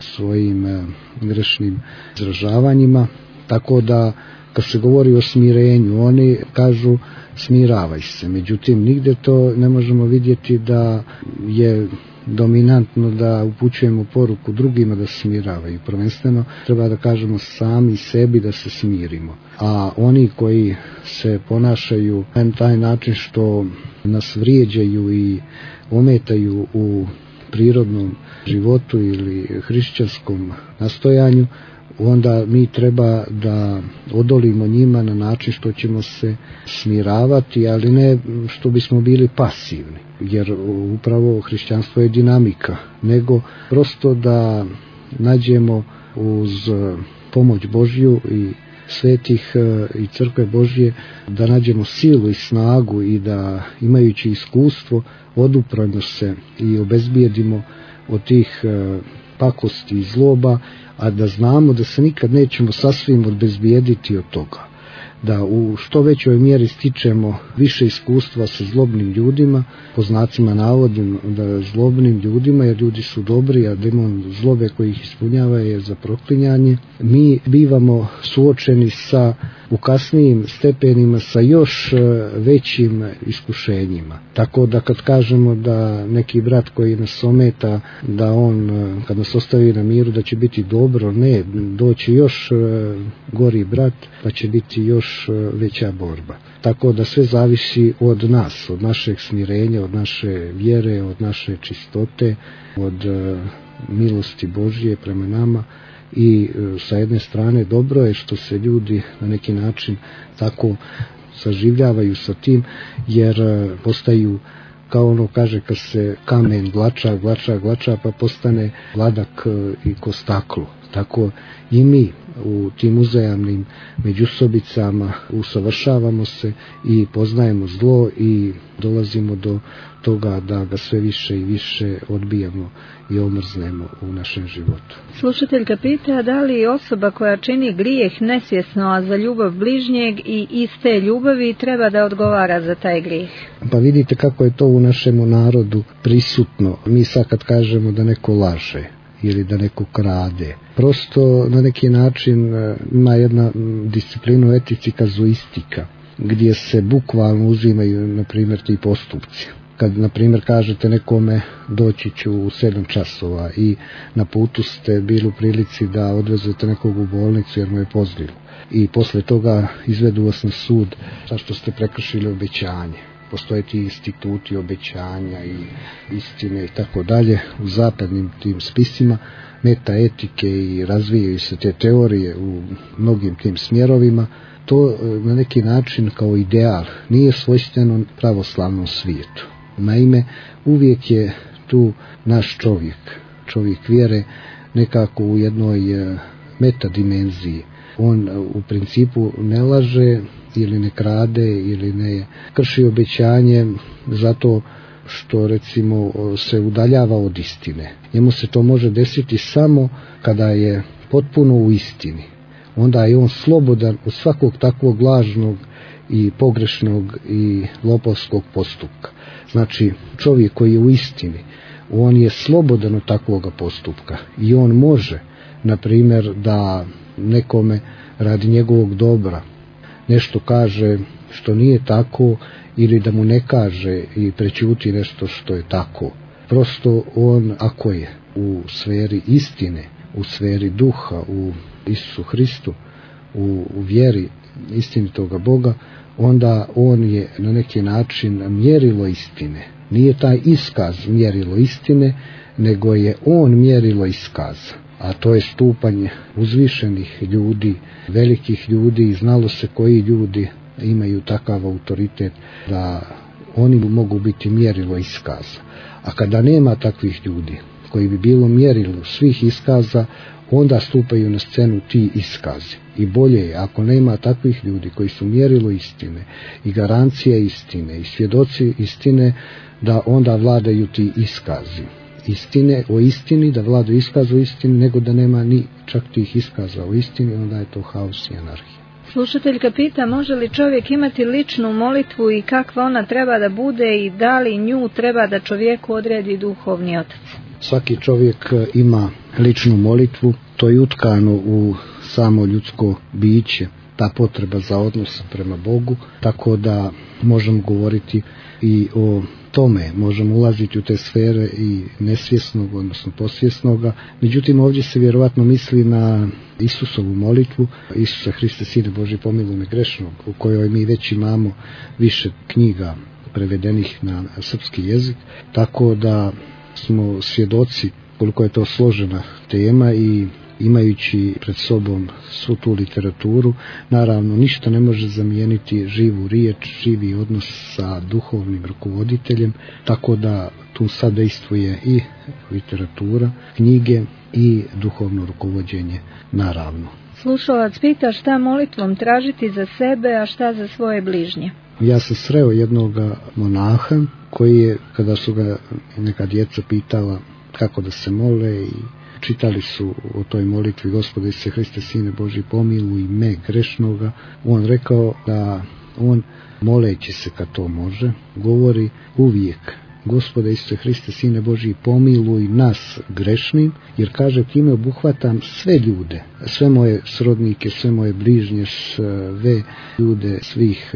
svojim grešnim izražavanjima, tako da kad se govori o smirenju, oni kažu smiravaj se, međutim nigde to ne možemo vidjeti da je dominantno da upućujemo poruku drugima da se smiravaju. Prvenstveno treba da kažemo sami sebi da se smirimo. A oni koji se ponašaju na taj način što nas vrijeđaju i ometaju u prirodnom životu ili hrišćanskom nastojanju, onda mi treba da odolimo njima na način što ćemo se smiravati, ali ne što bismo bili pasivni, jer upravo hrišćanstvo je dinamika, nego prosto da nađemo uz pomoć Božju i svetih i crkve Božje, da nađemo silu i snagu i da imajući iskustvo odupremo se i obezbijedimo od tih pakosti i zloba, a da znamo da se nikad nećemo sasvim obezbijediti od toga. Da u što većoj mjeri stičemo više iskustva sa zlobnim ljudima, po znacima navodim da zlobnim ljudima, jer ljudi su dobri, a demon zlobe koji ih ispunjava je za proklinjanje. Mi bivamo suočeni sa u kasnijim stepenima sa još većim iskušenjima. Tako da kad kažemo da neki brat koji nas ometa, da on kad nas ostavi na miru da će biti dobro, ne, doći još gori brat, pa će biti još veća borba. Tako da sve zavisi od nas, od našeg smirenja, od naše vjere, od naše čistote, od milosti Božje prema nama. I sa jedne strane dobro je što se ljudi na neki način tako saživljavaju sa tim, jer postaju kao ono kaže kad se kamen glača, glača, glača pa postane gladak i ko staklo. Tako i mi u tim uzajamnim međusobicama usavršavamo se i poznajemo zlo i dolazimo do toga da ga sve više i više odbijamo i omrznemo u našem životu. Slušateljka pita da li osoba koja čini grijeh nesvjesno, a za ljubav bližnjeg i iste ljubavi treba da odgovara za taj grijeh. Pa vidite kako je to u našem narodu prisutno. Mi sad kad kažemo da neko laže ili da neko krade, prosto na neki način ima jedna disciplinu etici kazuistika, gdje se bukvalno uzimaju, na primjer, ti postupci. Kad, na primjer, kažete nekome doći ću u sedam časova i na putu ste bili u prilici da odvezete nekog u bolnicu jer mu je pozlilo. I posle toga izvedu vas na sud zašto ste prekršili obećanje. Postoje ti instituti obećanja i istine i tako dalje u zapadnim tim spisima metaetike i razvijaju se te teorije u mnogim tim smjerovima. To na neki način kao ideal nije svojstveno pravoslavnom svijetu. Naime, uvijek je tu naš čovjek, čovjek vjere nekako u jednoj metadimenziji. On u principu ne laže ili ne krade ili ne krši obećanje zato što recimo se udaljava od istine. Njemu se to može desiti samo kada je potpuno u istini. Onda je on slobodan od svakog takvog lažnog i pogrešnog i lopovskog postupka. Znači, čovjek koji je u istini, on je slobodan od takvoga postupka i on može, na primjer, da nekome radi njegovog dobra nešto kaže što nije tako ili da mu ne kaže i prećuti nešto što je tako. Prosto on, ako je u sferi istine, u sferi duha, u Isusu Hristu, u, u vjeri istinitoga Boga, onda on je na neki način mjerilo istine. Nije taj iskaz mjerilo istine, nego je on mjerilo iskaza. A to je stupanje uzvišenih ljudi, velikih ljudi i znalo se koji ljudi imaju takav autoritet da oni mogu biti mjerilo iskaza. A kada nema takvih ljudi koji bi bilo mjerilo svih iskaza, onda stupaju na scenu ti iskazi. I bolje je, ako nema takvih ljudi koji su mjerilo istine i garancija istine i svjedoci istine, da onda vladaju ti iskazi istine o istini, da vladaju iskazu istini, nego da nema ni čak tih iskaza o istini, onda je to haos i anarhija. Slušateljka pita, može li čovjek imati ličnu molitvu i kakva ona treba da bude i da li nju treba da čovjeku odredi duhovni otac? Svaki čovjek ima ličnu molitvu, to je utkano u samo ljudsko biće, ta potreba za odnos prema Bogu, tako da možemo govoriti i o tome, možemo ulaziti u te sfere i nesvjesnog, odnosno posvjesnoga. Međutim, ovdje se vjerovatno misli na Isusovu molitvu, Isuse Hriste, Sine Božji, pomiluj me grešnog, u kojoj mi već imamo više knjiga prevedenih na srpski jezik, tako da smo svjedoci koliko je to složena tema i imajući pred sobom svu tu literaturu, naravno ništa ne može zamijeniti živu riječ, živi odnos sa duhovnim rukovoditeljem, tako da tu sadejstvuje i literatura, knjige i duhovno rukovođenje, naravno. Slušalac pita šta molitvom tražiti za sebe, a šta za svoje bližnje. Ja sam sreo jednog monaha koji je, kada su ga neka djeca pitala kako da se mole i čitali su o toj molitvi Gospode Isuse Hriste, Sine Božji, pomiluj me grešnoga, on rekao da on, moleći se kad to može, govori uvijek Gospode Isuse Hriste, Sine Božji, pomiluj nas grešnim, jer kaže time obuhvatam sve ljude, sve moje srodnike, sve moje bližnje, sve ljude svih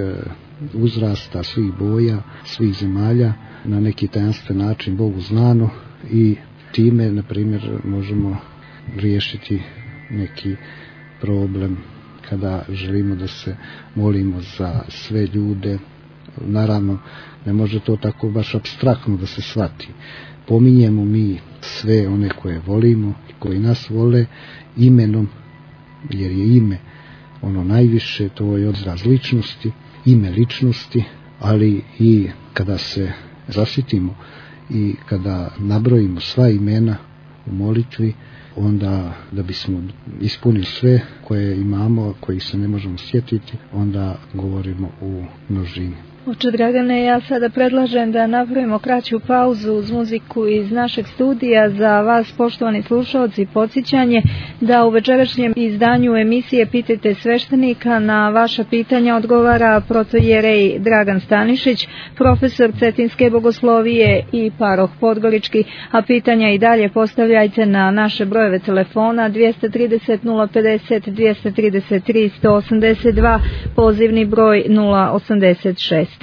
uzrasta, svih boja, svih zemalja, na neki tajanstven način Bogu znano, i time, na primjer, možemo riješiti neki problem kada želimo da se molimo za sve ljude. Naravno, ne može to tako baš apstraktno da se shvati. Pominjemo mi sve one koje volimo i koji nas vole imenom, jer je ime ono najviše, to je odraz ličnosti, ime ličnosti, ali i kada se zasitimo i kada nabrojimo sva imena u molitvi, onda da bismo ispunili sve koje imamo, koji se ne možemo sjetiti, onda govorimo u množini. Oče Dragane, ja sada predlažem da napravimo kraću pauzu uz muziku iz našeg studija. Za vas, poštovani slušalci, podsjećanje da u večerašnjem izdanju emisije Pitajte sveštenika na vaša pitanja odgovara protojerej Dragan Stanišić, profesor Cetinske bogoslovije i paroh Podgorički, a pitanja i dalje postavljajte na naše brojeve telefona dvjesto trideset nula pedeset dvjesto trideset tri sto osamdeset dva, pozivni broj nula osamdeset šest.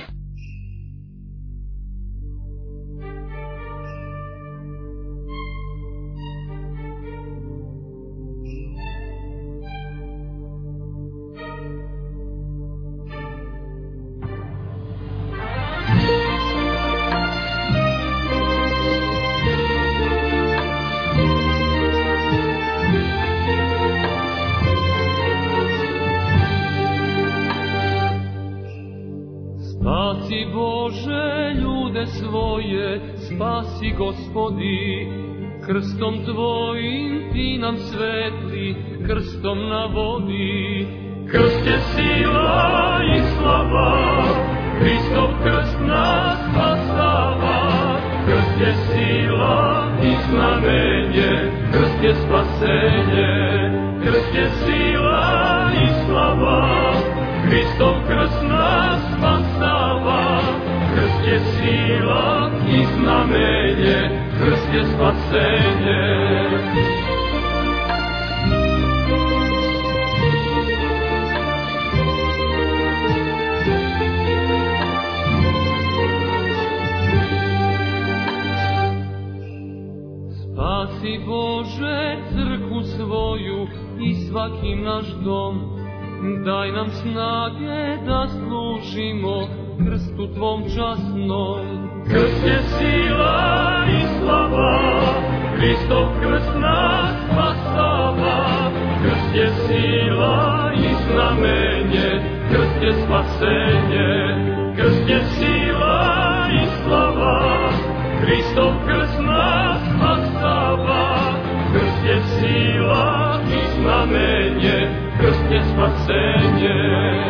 Spasi Bože ljude svoje, spasi Gospodi, krstom Tvojim Ti nam svetli, krstom na vodi. Krst je sila i slava, Hristov krst nas spasava. Krst je sila i znamenje, krst je spasenje. Krst je sila i slava, Hristov krst nas spasava. Krst je sila i znamenje, krst je spasenje. Spasi Bože crkvu svoju i svaki naš dom, daj nam snage da služimo krstu Tvom časnom. Krst je sila i slava, Hristov krst nas spasava. Krst je sila i znamenje, krst je spasenje. Krst je sila i slava, Hristov krst nas spasava. Krst je sila i znamenje, krst je spasenje.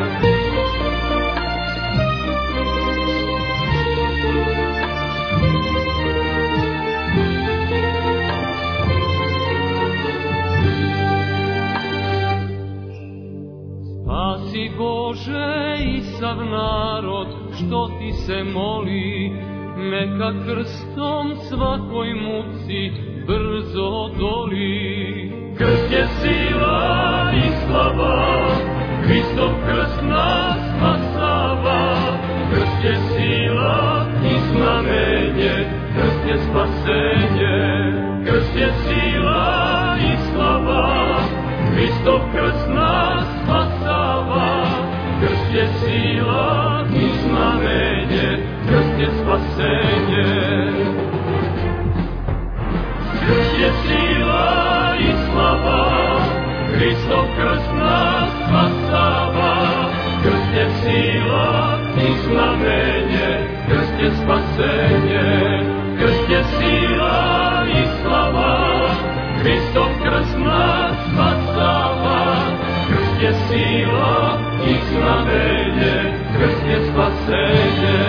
Spasi Bože i sav narod što Ti se moli, neka krstom svakoj muci brzo odoli. Krst je sila i slava, Hristov krst nas spasava. Krst je sila i znamenje, krst je spasenje. Krst je sila i slava, Hristov krst nas spasava. Krst je sila i znamenje, krst je spasenje. Krst je sila i slava, Hristov krst nas spasava. Krst je sila i znamenje, krst je spasenje. Krst je sila i slava, Hristov krst nas spasava. Krst je sila i znamenje, krst je spasenje.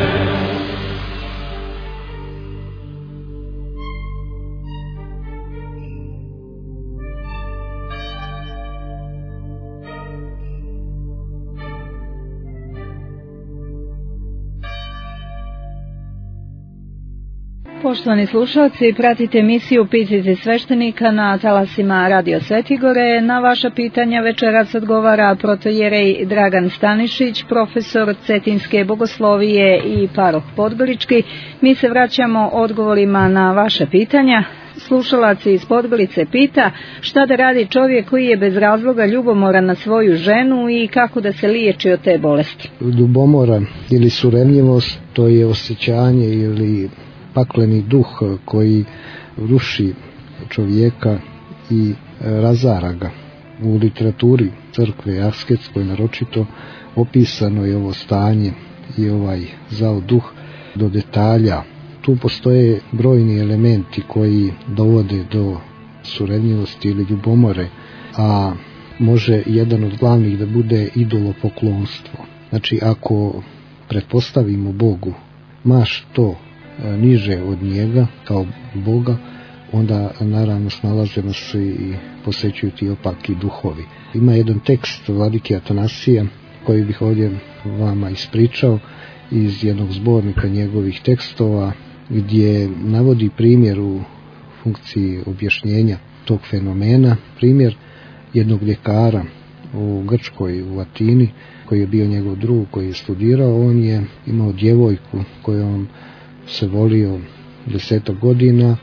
Poštovani slušalci, pratite emisiju Pitajte sveštenika na talasima Radio Svetigore. Na vaša pitanja večeras odgovara protojerej Dragan Stanišić, profesor Cetinske bogoslovije i paroh Podgorički. Mi se vraćamo odgovorima na vaša pitanja. Slušalac iz Podgorice pita šta da radi čovjek koji je bez razloga ljubomoran na svoju ženu i kako da se liječi od te bolesti. Ljubomora ili suremljivost, to je osjećanje ili pakleni duh koji ruši čovjeka i razara ga. U literaturi crkve asketskoj naročito opisano je ovo stanje i ovaj zao duh do detalja tu postoje brojni elementi koji dovode do surevnjivosti ili ljubomore, a može jedan od glavnih da bude idolopoklonstvo. Znači, ako pretpostavimo Bogu ma što niže od njega kao Boga, onda naravno snalazimo se i posećuju ti opaki duhovi. Ima jedan tekst vladike Atanasija koji bih ovdje vama ispričao iz jednog zbornika njegovih tekstova, gdje navodi primjer u funkciji objašnjenja tog fenomena, primjer jednog ljekara u Grčkoj, u Atini, koji je bio njegov drug, koji je studirao. On je imao djevojku kojom se volio desetak godina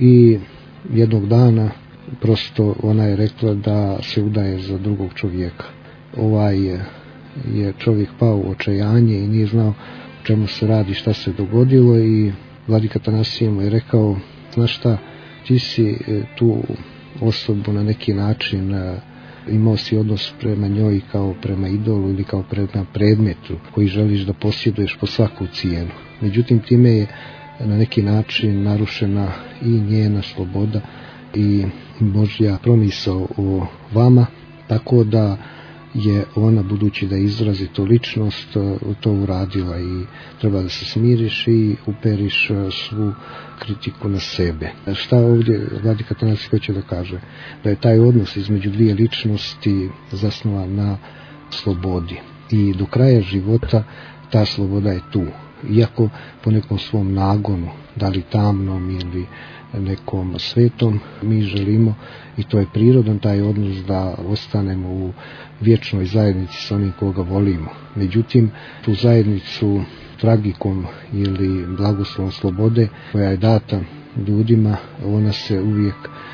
i jednog dana prosto ona je rekla da se udaje za drugog čovjeka. Ovaj je, je čovjek pao u očajanje i nije znao o čemu se radi, šta se dogodilo, i vladika Atanasije mu je rekao: znaš šta, ti si tu osobu na neki način imao si odnos prema njoj kao prema idolu ili kao prema predmetu koji želiš da posjeduješ po svaku cijenu. Međutim, time je na neki način narušena i njena sloboda i Božja promisao o vama, tako da je ona, budući da izrazi to ličnost, to uradila i treba da se smiriš i uperiš svu kritiku na sebe. Šta ovdje vladika Atanasije hoće da kaže? Da je taj odnos između dvije ličnosti zasnovan na slobodi i do kraja života ta sloboda je tu. Iako po nekom svom nagonu, da li tamnom ili nekom svetom, mi želimo, i to je prirodan taj odnos, da ostanemo u vječnoj zajednici sa onim koga volimo. Međutim, tu zajednicu tragikom ili blagoslovom slobode koja je data ljudima, ona se uvijek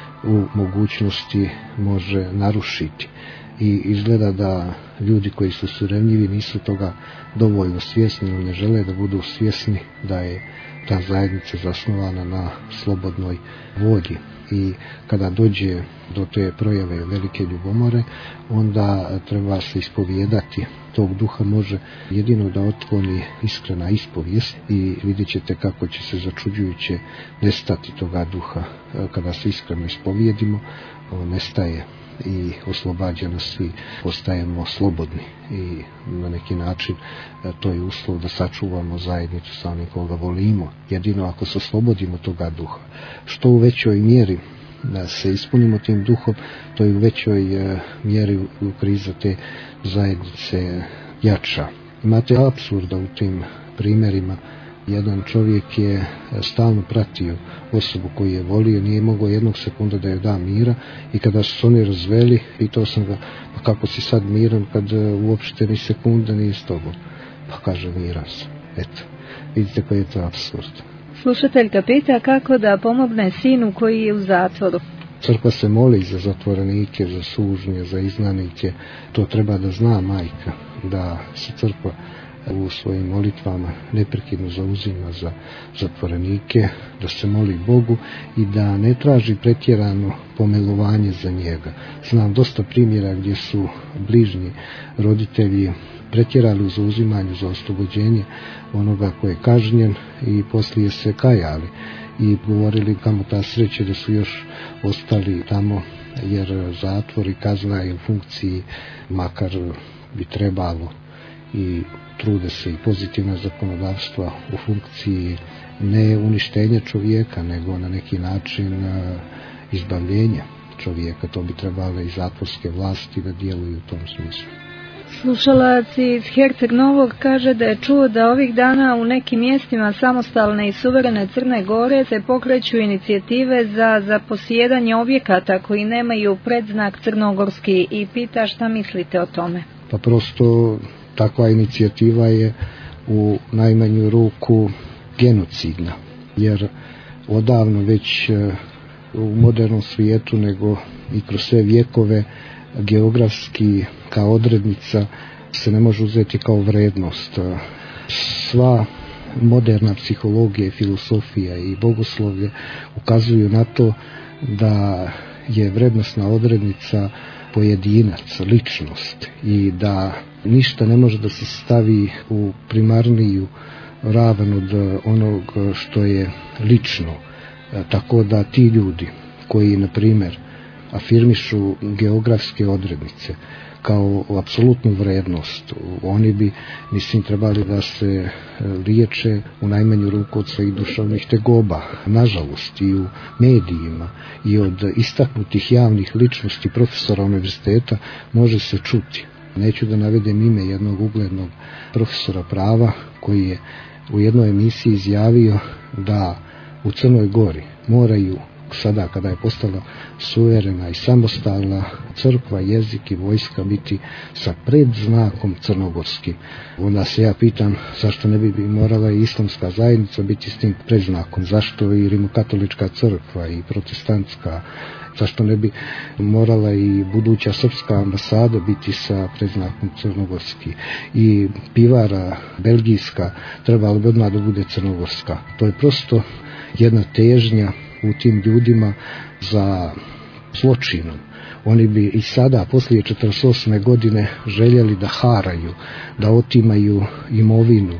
u mogućnosti može narušiti. I izgleda da ljudi koji su surevnjivi nisu toga dovoljno svjesni ili ne žele da budu svjesni da je ta zajednica zasnovana na slobodnoj volji. I kada dođe do te projave velike ljubomore, onda treba se ispovijedati. Tog duha može jedino da otkloni iskrena ispovijest i vidjet ćete kako će se začuđujuće nestati toga duha. Kada se iskreno ispovijedimo, on nestaje i oslobađa nas, svi postajemo slobodni i na neki način to je uslov da sačuvamo zajednicu sa onim koga volimo. Jedino ako se oslobodimo toga duha, što u većoj mjeri da se ispunimo tim duhom, to je u većoj mjeri u kriza te zajednice jača. Imate apsurda u tim primjerima. Jedan čovjek je stalno pratio osobu koju je volio, nije mogao jednog sekunda da joj da mira, i kada su se oni razveli, pitao sam ga: pa kako si sad miran kad uopšte ni sekunda nije s tobom? Pa kaže: miran sam. Eto, vidite koji je to apsurd. Slušateljka pita kako da pomogne sinu koji je u zatvoru. Crkva se moli za zatvorenike, za sužnje, za iznanike. To treba da zna majka, da se crkva u svojim molitvama neprekidno zauzima za zatvorenike, da se moli Bogu i da ne traži pretjerano pomilovanje za njega. Znam dosta primjera gdje su bližnji roditelji pretjerali u zauzimanju za oslobođenje onoga koji je kažnjen i poslije se kajali i govorili kamo ta sreće da su još ostali tamo, jer zatvor i kazna je u funkciji, makar bi trebalo, i trude se i pozitivna zakonodavstva u funkciji ne uništenja čovjeka, nego na neki način izbavljenja čovjeka. To bi trebale i zatvorske vlasti da djeluju u tom smislu. Slušalac iz Herceg Novog kaže da je čuo da ovih dana u nekim mjestima samostalne i suverene Crne Gore se pokreću inicijative za zaposjedanje objekata koji nemaju predznak crnogorski, i pita šta mislite o tome. Pa prosto takva inicijativa je u najmanju ruku genocidna, jer odavno već u modernom svijetu, nego i kroz sve vjekove, geografski kao odrednica se ne može uzeti kao vrednost. Sva moderna psihologija, filosofija i bogoslovlje ukazuju na to da je vrednosna odrednica pojedinac, ličnost i da ništa ne može da se stavi u primarniju ravan od onog što je lično. Tako da ti ljudi koji, na primjer, afirmišu geografske odrednice kao apsolutnu vrednost, oni bi, mislim, trebali da se liječe u najmanju ruku od svojih duševnih tegoba. Nažalost, i u medijima i od istaknutih javnih ličnosti profesora univerziteta može se čuti. Neću da navedem ime jednog uglednog profesora prava koji je u jednoj emisiji izjavio da u Crnoj Gori moraju, sada kada je postala suverena i samostalna, crkva, jezik i vojska biti sa predznakom crnogorskim. Onda se ja pitam zašto ne bi morala i islamska zajednica biti s tim predznakom, zašto i rimokatolička crkva i protestantska, zašto ne bi morala i buduća srpska ambasada biti sa predznakom crnogorski i pivara belgijska trebala bi odmah da bude crnogorska. To je prosto jedna težnja u tim ljudima za zločinom. Oni bi i sada, poslije četrdeset osme godine, željeli da haraju, da otimaju imovinu,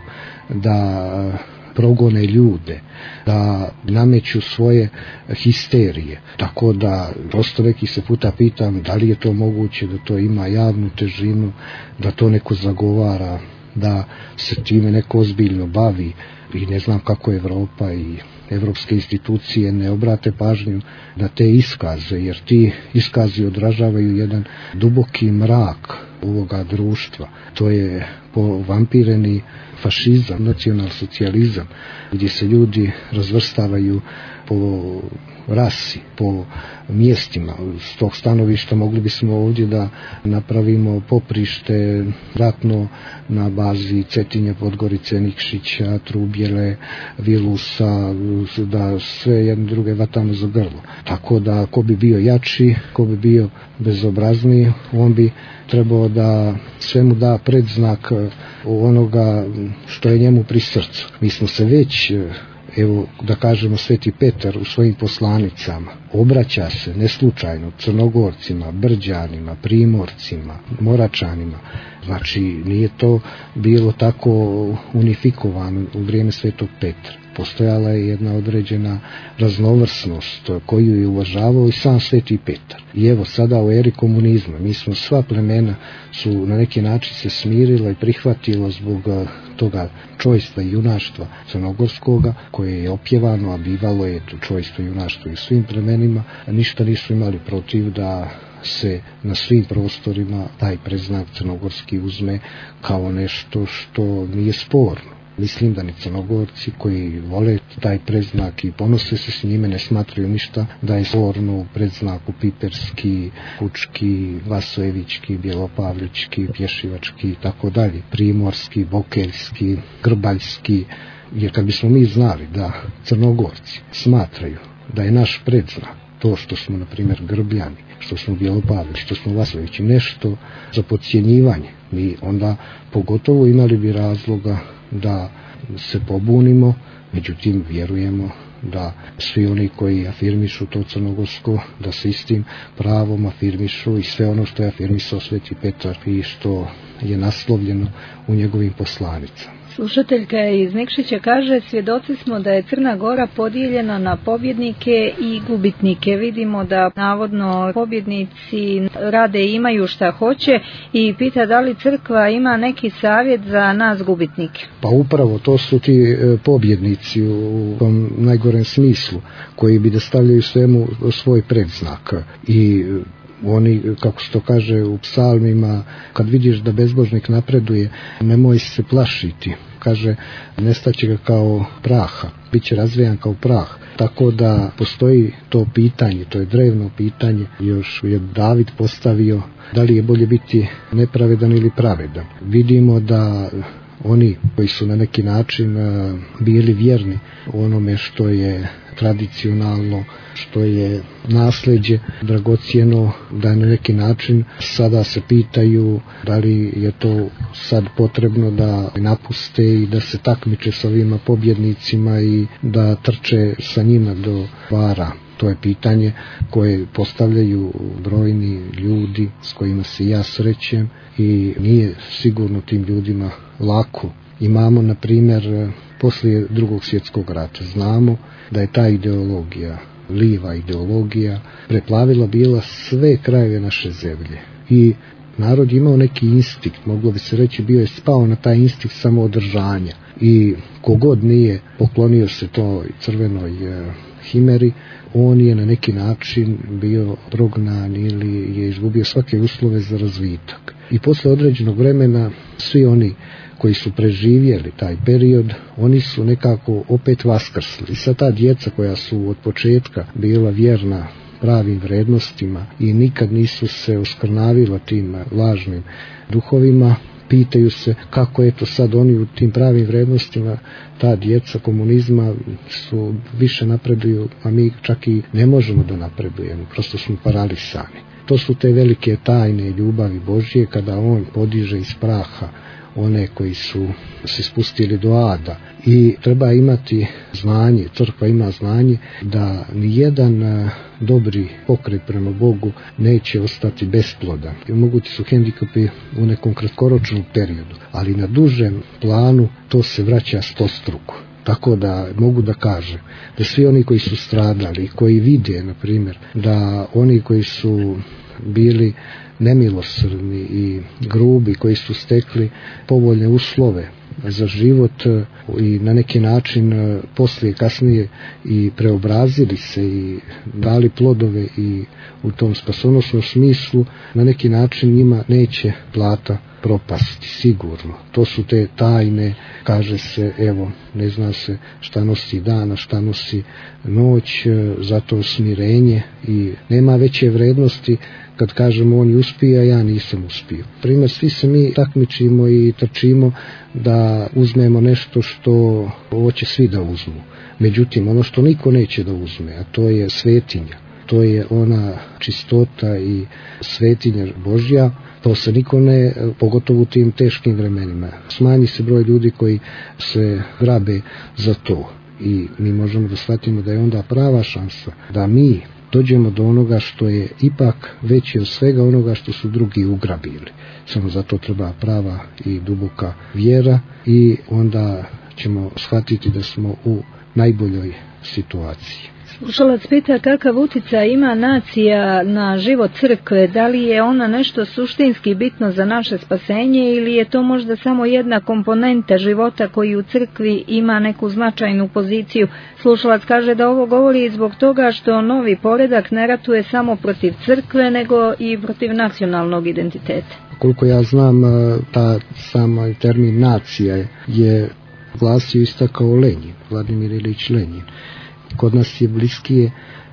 da progone ljude, da nameću svoje histerije. Tako da prosto neki se puta pitam da li je to moguće, da to ima javnu težinu, da to neko zagovara, da se time neko ozbiljno bavi i ne znam kako Evropa i evropske institucije ne obrate pažnju na te iskaze, jer ti iskazi odražavaju jedan duboki mrak ovoga društva. To je povampireni fašizam, nacionalsocijalizam, gdje se ljudi razvrstavaju po rasi, po mjestima. S tog stanovišta mogli bismo ovdje da napravimo poprište ratno na bazi Cetinja, Podgorice, Nikšića, Trubjele, Vilusa, da sve jedne druge vatamo za grlo. Tako da ko bi bio jači, ko bi bio bezobrazniji, on bi trebao da svemu da predznak onoga što je njemu pri srcu. Mi smo se već, evo da kažemo, Sveti Petar u svojim poslanicama obraća se neslučajno Crnogorcima, Brđanima, Primorcima, Moračanima. Znači nije to bilo tako unifikovano u vrijeme Svetog Petra. Postojala je jedna određena raznovrsnost koju je uvažavao i sam Sveti Petar. I evo sada u eri komunizma mi smo, sva plemena su na neki način se smirila i prihvatila zbog toga čojstva i junaštva crnogorskoga koje je opjevano, a bivalo je to čojstvo i junaštvo i u svim plemenima. Ništa nisu imali protiv da se na svim prostorima taj predznak crnogorski uzme kao nešto što nije sporno. Mislim da ni Crnogorci koji vole taj predznak i ponose se s njime ne smatraju ništa da je sporno u predznaku piperski, kučki, vasojevički, bjelopavlički, pješivački i tako dalje, primorski, bokeljski, grbaljski. Jer kad bismo mi znali da Crnogorci smatraju da je naš predznak to što smo, na primjer, Grbljani, što smo Bjelopavli, što smo Vasojevići, nešto za podcjenjivanje, mi onda pogotovo imali bi razloga da se pobunimo, međutim vjerujemo da svi oni koji afirmišu to crnogorsko, da se istim pravom afirmišu i sve ono što je afirmisao Sveti Petar i što je naslovljeno u njegovim poslanicama. Slušateljka iz Nikšića kaže: svjedoci smo da je Crna Gora podijeljena na pobjednike i gubitnike. Vidimo da navodno pobjednici rade i imaju šta hoće i pita da li crkva ima neki savjet za nas gubitnike. Pa upravo to su ti pobjednici u tom najgorem smislu koji bi da stavljaju svemu svoj predznak i oni, kako se to kaže u psalmima, kad vidiš da bezbožnik napreduje, nemoj se plašiti. Kaže, nestaće ga kao praha, bit će razvijan kao prah. Tako da postoji to pitanje, to je drevno pitanje, još je David postavio, da li je bolje biti nepravedan ili pravedan. Vidimo da oni koji su na neki način bili vjerni onome što je tradicionalno, što je nasljeđe dragocjeno, da na neki način sada se pitaju da li je to sad potrebno da napuste i da se takmiče sa ovima pobjednicima i da trče sa njima do vara. To je pitanje koje postavljaju brojni ljudi s kojima se ja srećem i nije sigurno tim ljudima lako. Imamo, na primjer, poslije drugog svjetskog rata, znamo da je ta ideologija, liva ideologija, preplavila bila sve krajeve naše zemlje. I narod je imao neki instinkt, moglo bi se reći, bio je spao na taj instinkt samoodržanja. I kogod nije poklonio se toj crvenoj himeri, on je na neki način bio prognan ili je izgubio svake uslove za razvitak. I posle određenog vremena svi oni koji su preživjeli taj period, oni su nekako opet vaskrsli. I sad ta djeca koja su od početka bila vjerna pravim vrednostima i nikad nisu se oskrnavila tim lažnim duhovima, pitaju se kako je to sad oni u tim pravim vrednostima, ta djeca komunizma su više napreduju, a mi čak i ne možemo da napredujemo, prosto smo paralisani. To su te velike tajne ljubavi Božje kada on podiže iz praha one koji su se spustili do ada. I treba imati znanje, crkva ima znanje da nijedan dobri pokret prema Bogu neće ostati besplodan. Mogući su hendikepi u nekom kratkoročnom periodu, ali na dužem planu to se vraća stostruko. Tako da mogu da kažem da svi oni koji su stradali, koji vide, na primjer, da oni koji su bili nemilosrdni i grubi, koji su stekli povoljne uslove za život i na neki način poslije kasnije i preobrazili se i dali plodove i u tom spasonosnom smislu, na neki način njima neće plata propasti, sigurno. To su te tajne, kaže se, evo, ne zna se šta nosi dan, a šta nosi noć, zato smirenje i nema veće vrednosti kad kažemo on je uspio, a ja nisam uspio. Primjer, svi se mi takmičimo i trčimo da uzmemo nešto što hoće svi da uzmu. Međutim, ono što niko neće da uzme, a to je svetinja, to je ona čistota i svetinja Božja, to se niko ne, pogotovo u tim teškim vremenima. Smanji se broj ljudi koji se grabe za to i mi možemo da shvatimo da je onda prava šansa da mi dođemo do onoga što je ipak veće od svega onoga što su drugi ugrabili. Samo zato treba prava i duboka vjera i onda ćemo shvatiti da smo u najboljoj situaciji. Slušalac pita kakav utjecaj ima nacija na život crkve, da li je ona nešto suštinski bitno za naše spasenje ili je to možda samo jedna komponenta života koji u crkvi ima neku značajnu poziciju. Slušalac kaže da ovo govori zbog toga što novi poredak ne ratuje samo protiv crkve nego i protiv nacionalnog identiteta. Koliko ja znam, ta sama termin nacija je glasio istakao Lenjin, Vladimir Ilić Lenjin. Kod nas je bliskije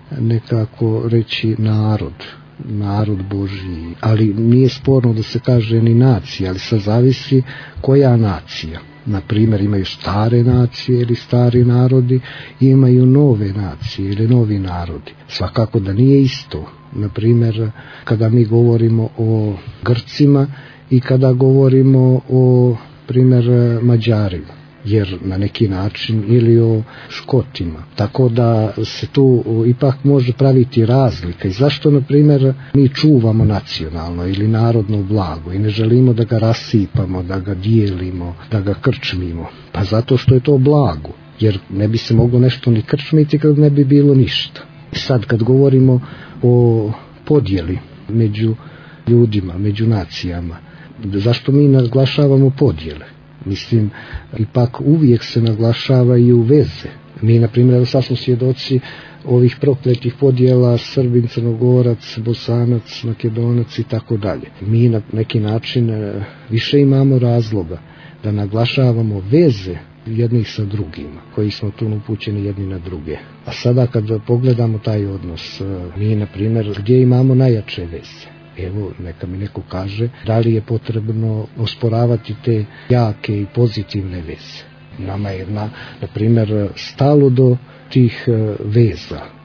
nekako reći narod, narod Božji, ali nije sporno da se kaže ni nacija, ali sad zavisi koja nacija. Na primjer, imaju stare nacije ili stari narodi, imaju nove nacije ili novi narodi. Svakako da nije isto. Na primjer, kada mi govorimo o Grcima i kada govorimo o primjer Mađarima, jer na neki način, ili o Škotima. Tako da se tu ipak može praviti razlika. I zašto, na primjer, mi čuvamo nacionalno ili narodno blago i ne želimo da ga rasipamo, da ga dijelimo, da ga krčmimo? Pa zato što je to blago, jer ne bi se moglo nešto ni krčmiti kad ne bi bilo ništa. Sad kad govorimo o podjeli među ljudima, među nacijama, zašto mi naglašavamo podjele? Mislim, ipak uvijek se naglašavaju veze. Mi, na primjer, sad smo svjedoci ovih prokletih podjela Srbin, Crnogorac, Bosanac, Makedonac i tako dalje. Mi na neki način više imamo razloga da naglašavamo veze jednih sa drugima, koji smo tu upućeni jedni na druge. A sada kad pogledamo taj odnos, mi, na primjer, gdje imamo najjače veze? Evo, neka mi neko kaže da li je potrebno osporavati te jake i pozitivne veze. Nama je, na, na primjer, stalo do tih veza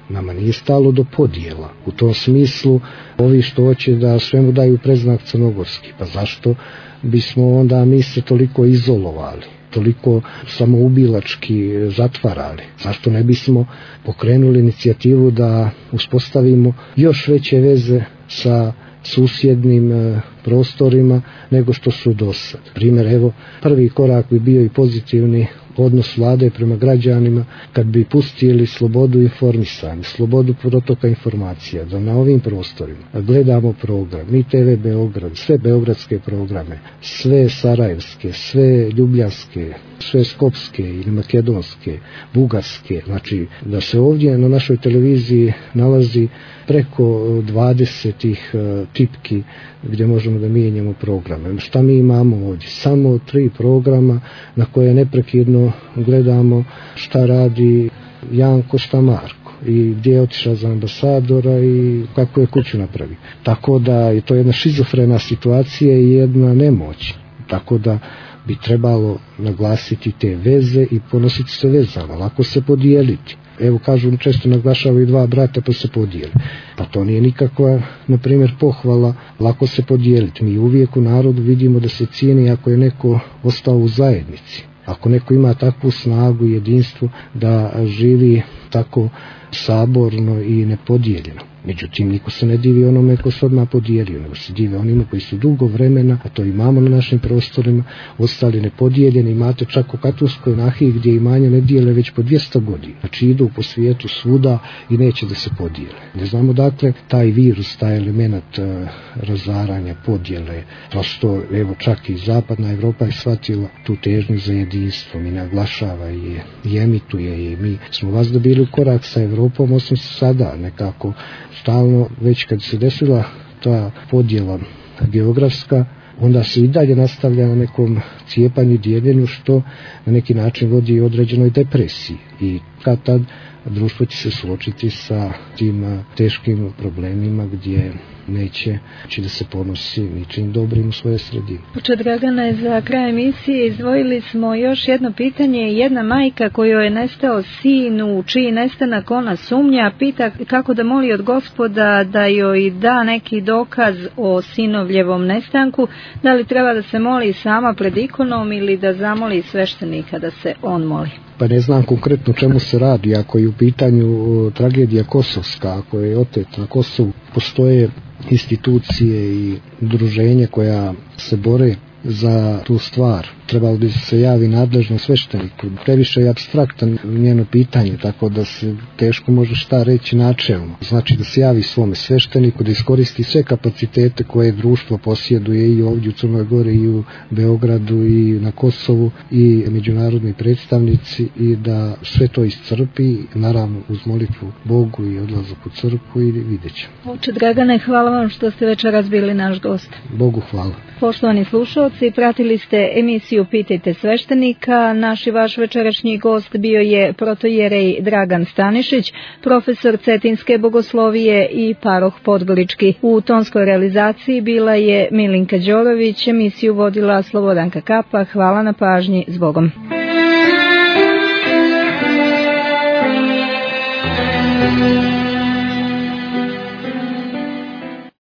Nama nije stalo do podjela. U tom smislu ovi što hoće da svemu daju predznak crnogorski. Pa zašto bismo onda mi se toliko izolovali, toliko samoubilački zatvarali? Zašto ne bismo pokrenuli inicijativu da uspostavimo još veće veze sa susjednim e, prostorima nego što su do sad? Primjer, evo, prvi korak bi bio i pozitivni odnos vlade prema građanima kad bi pustili slobodu informisanja, slobodu protoka informacija, da na ovim prostorima gledamo program, i te ve Beograd, sve beogradske programe, sve sarajevske, sve ljubljanske, sve skopske ili makedonske, bugarske, znači da se ovdje na našoj televiziji nalazi preko dvadeset tipki gdje možemo da mijenjamo programe. Šta mi imamo ovdje? Samo tri programa na koje neprekidno gledamo šta radi Janko, šta Marko i gdje je otišao za ambasadora i kako je kuću napravi. Tako da je to jedna šizofrena situacija i jedna nemoć. Tako da bi trebalo naglasiti te veze i ponositi se vezama, lako se podijeliti. Evo kažu, često naglašavaju dva brata pa se podijeli. Pa to nije nikakva, na primjer, pohvala, lako se podijeliti. Mi uvijek u narodu vidimo da se cijeni ako je neko ostao u zajednici. Ako neko ima takvu snagu i jedinstvo da živi tako saborno i nepodijeljeno. Međutim, niko se ne divi onome ko se odmah podijelio, nego se divi onima koji su dugo vremena, a to imamo na našim prostorima, ostali nepodijeljeni. Imate čak u Katolskoj nahiji gdje imanja ne dijele već po dvjesto godina. Znači idu po svijetu svuda i neće da se podijele. Ne znamo dakle taj virus, taj element uh, razaranja, podjele. Prosto, evo, čak i zapadna Evropa je shvatila tu težnju za jedinstvom i naglašava je i emituje je. Mi smo vas da bili u korak sa Evropom, osim sada nekako stalno, već kad se desila ta podjela geografska, onda se i dalje nastavlja na nekom cijepanju i dijeljenju, što na neki način vodi određenoj depresiji. I kad tad društvo će se suočiti sa tim teškim problemima gdje neće će da se ponosi ničim dobrim u svojoj sredini. Uče Dragane, za kraj emisije izdvojili smo još jedno pitanje. Jedna majka kojoj je nestao sin, u čiji nestanak ona sumnja, pita kako da moli od Gospoda da joj da neki dokaz o sinovljevom nestanku, da li treba da se moli sama pred ikonom ili da zamoli sveštenika da se on moli. Pa ne znam konkretno čemu se radi, ako je u pitanju tragedija kosovska, ako je otet na Kosovu, postoje institucije i udruženja koja se bore za tu stvar. Trebalo bi se javi nadležnom svešteniku. Previše je apstraktan njeno pitanje, tako da se teško može šta reći načelno. Znači da se javi svome svešteniku, da iskoristi sve kapacitete koje društvo posjeduje i ovdje u Crnoj Gori i u Beogradu i na Kosovu i međunarodni predstavnici, i da sve to iscrpi, naravno uz molitvu Bogu i odlazak u crkvu, i vidjet ćemo. Oče Dragane, hvala vam što ste večeras bili naš gost. Bogu hvala. Poštovani slušalci, pratili ste emisiju Pitajte sveštenika. Naš i vaš večerašnji gost bio je protojerej Dragan Stanišić, profesor Cetinske bogoslovije i paroh Podgorički. U tonskoj realizaciji bila je Milinka Đorović, emisiju vodila Slobodanka Kapa. Hvala na pažnji, zbogom. Thank you.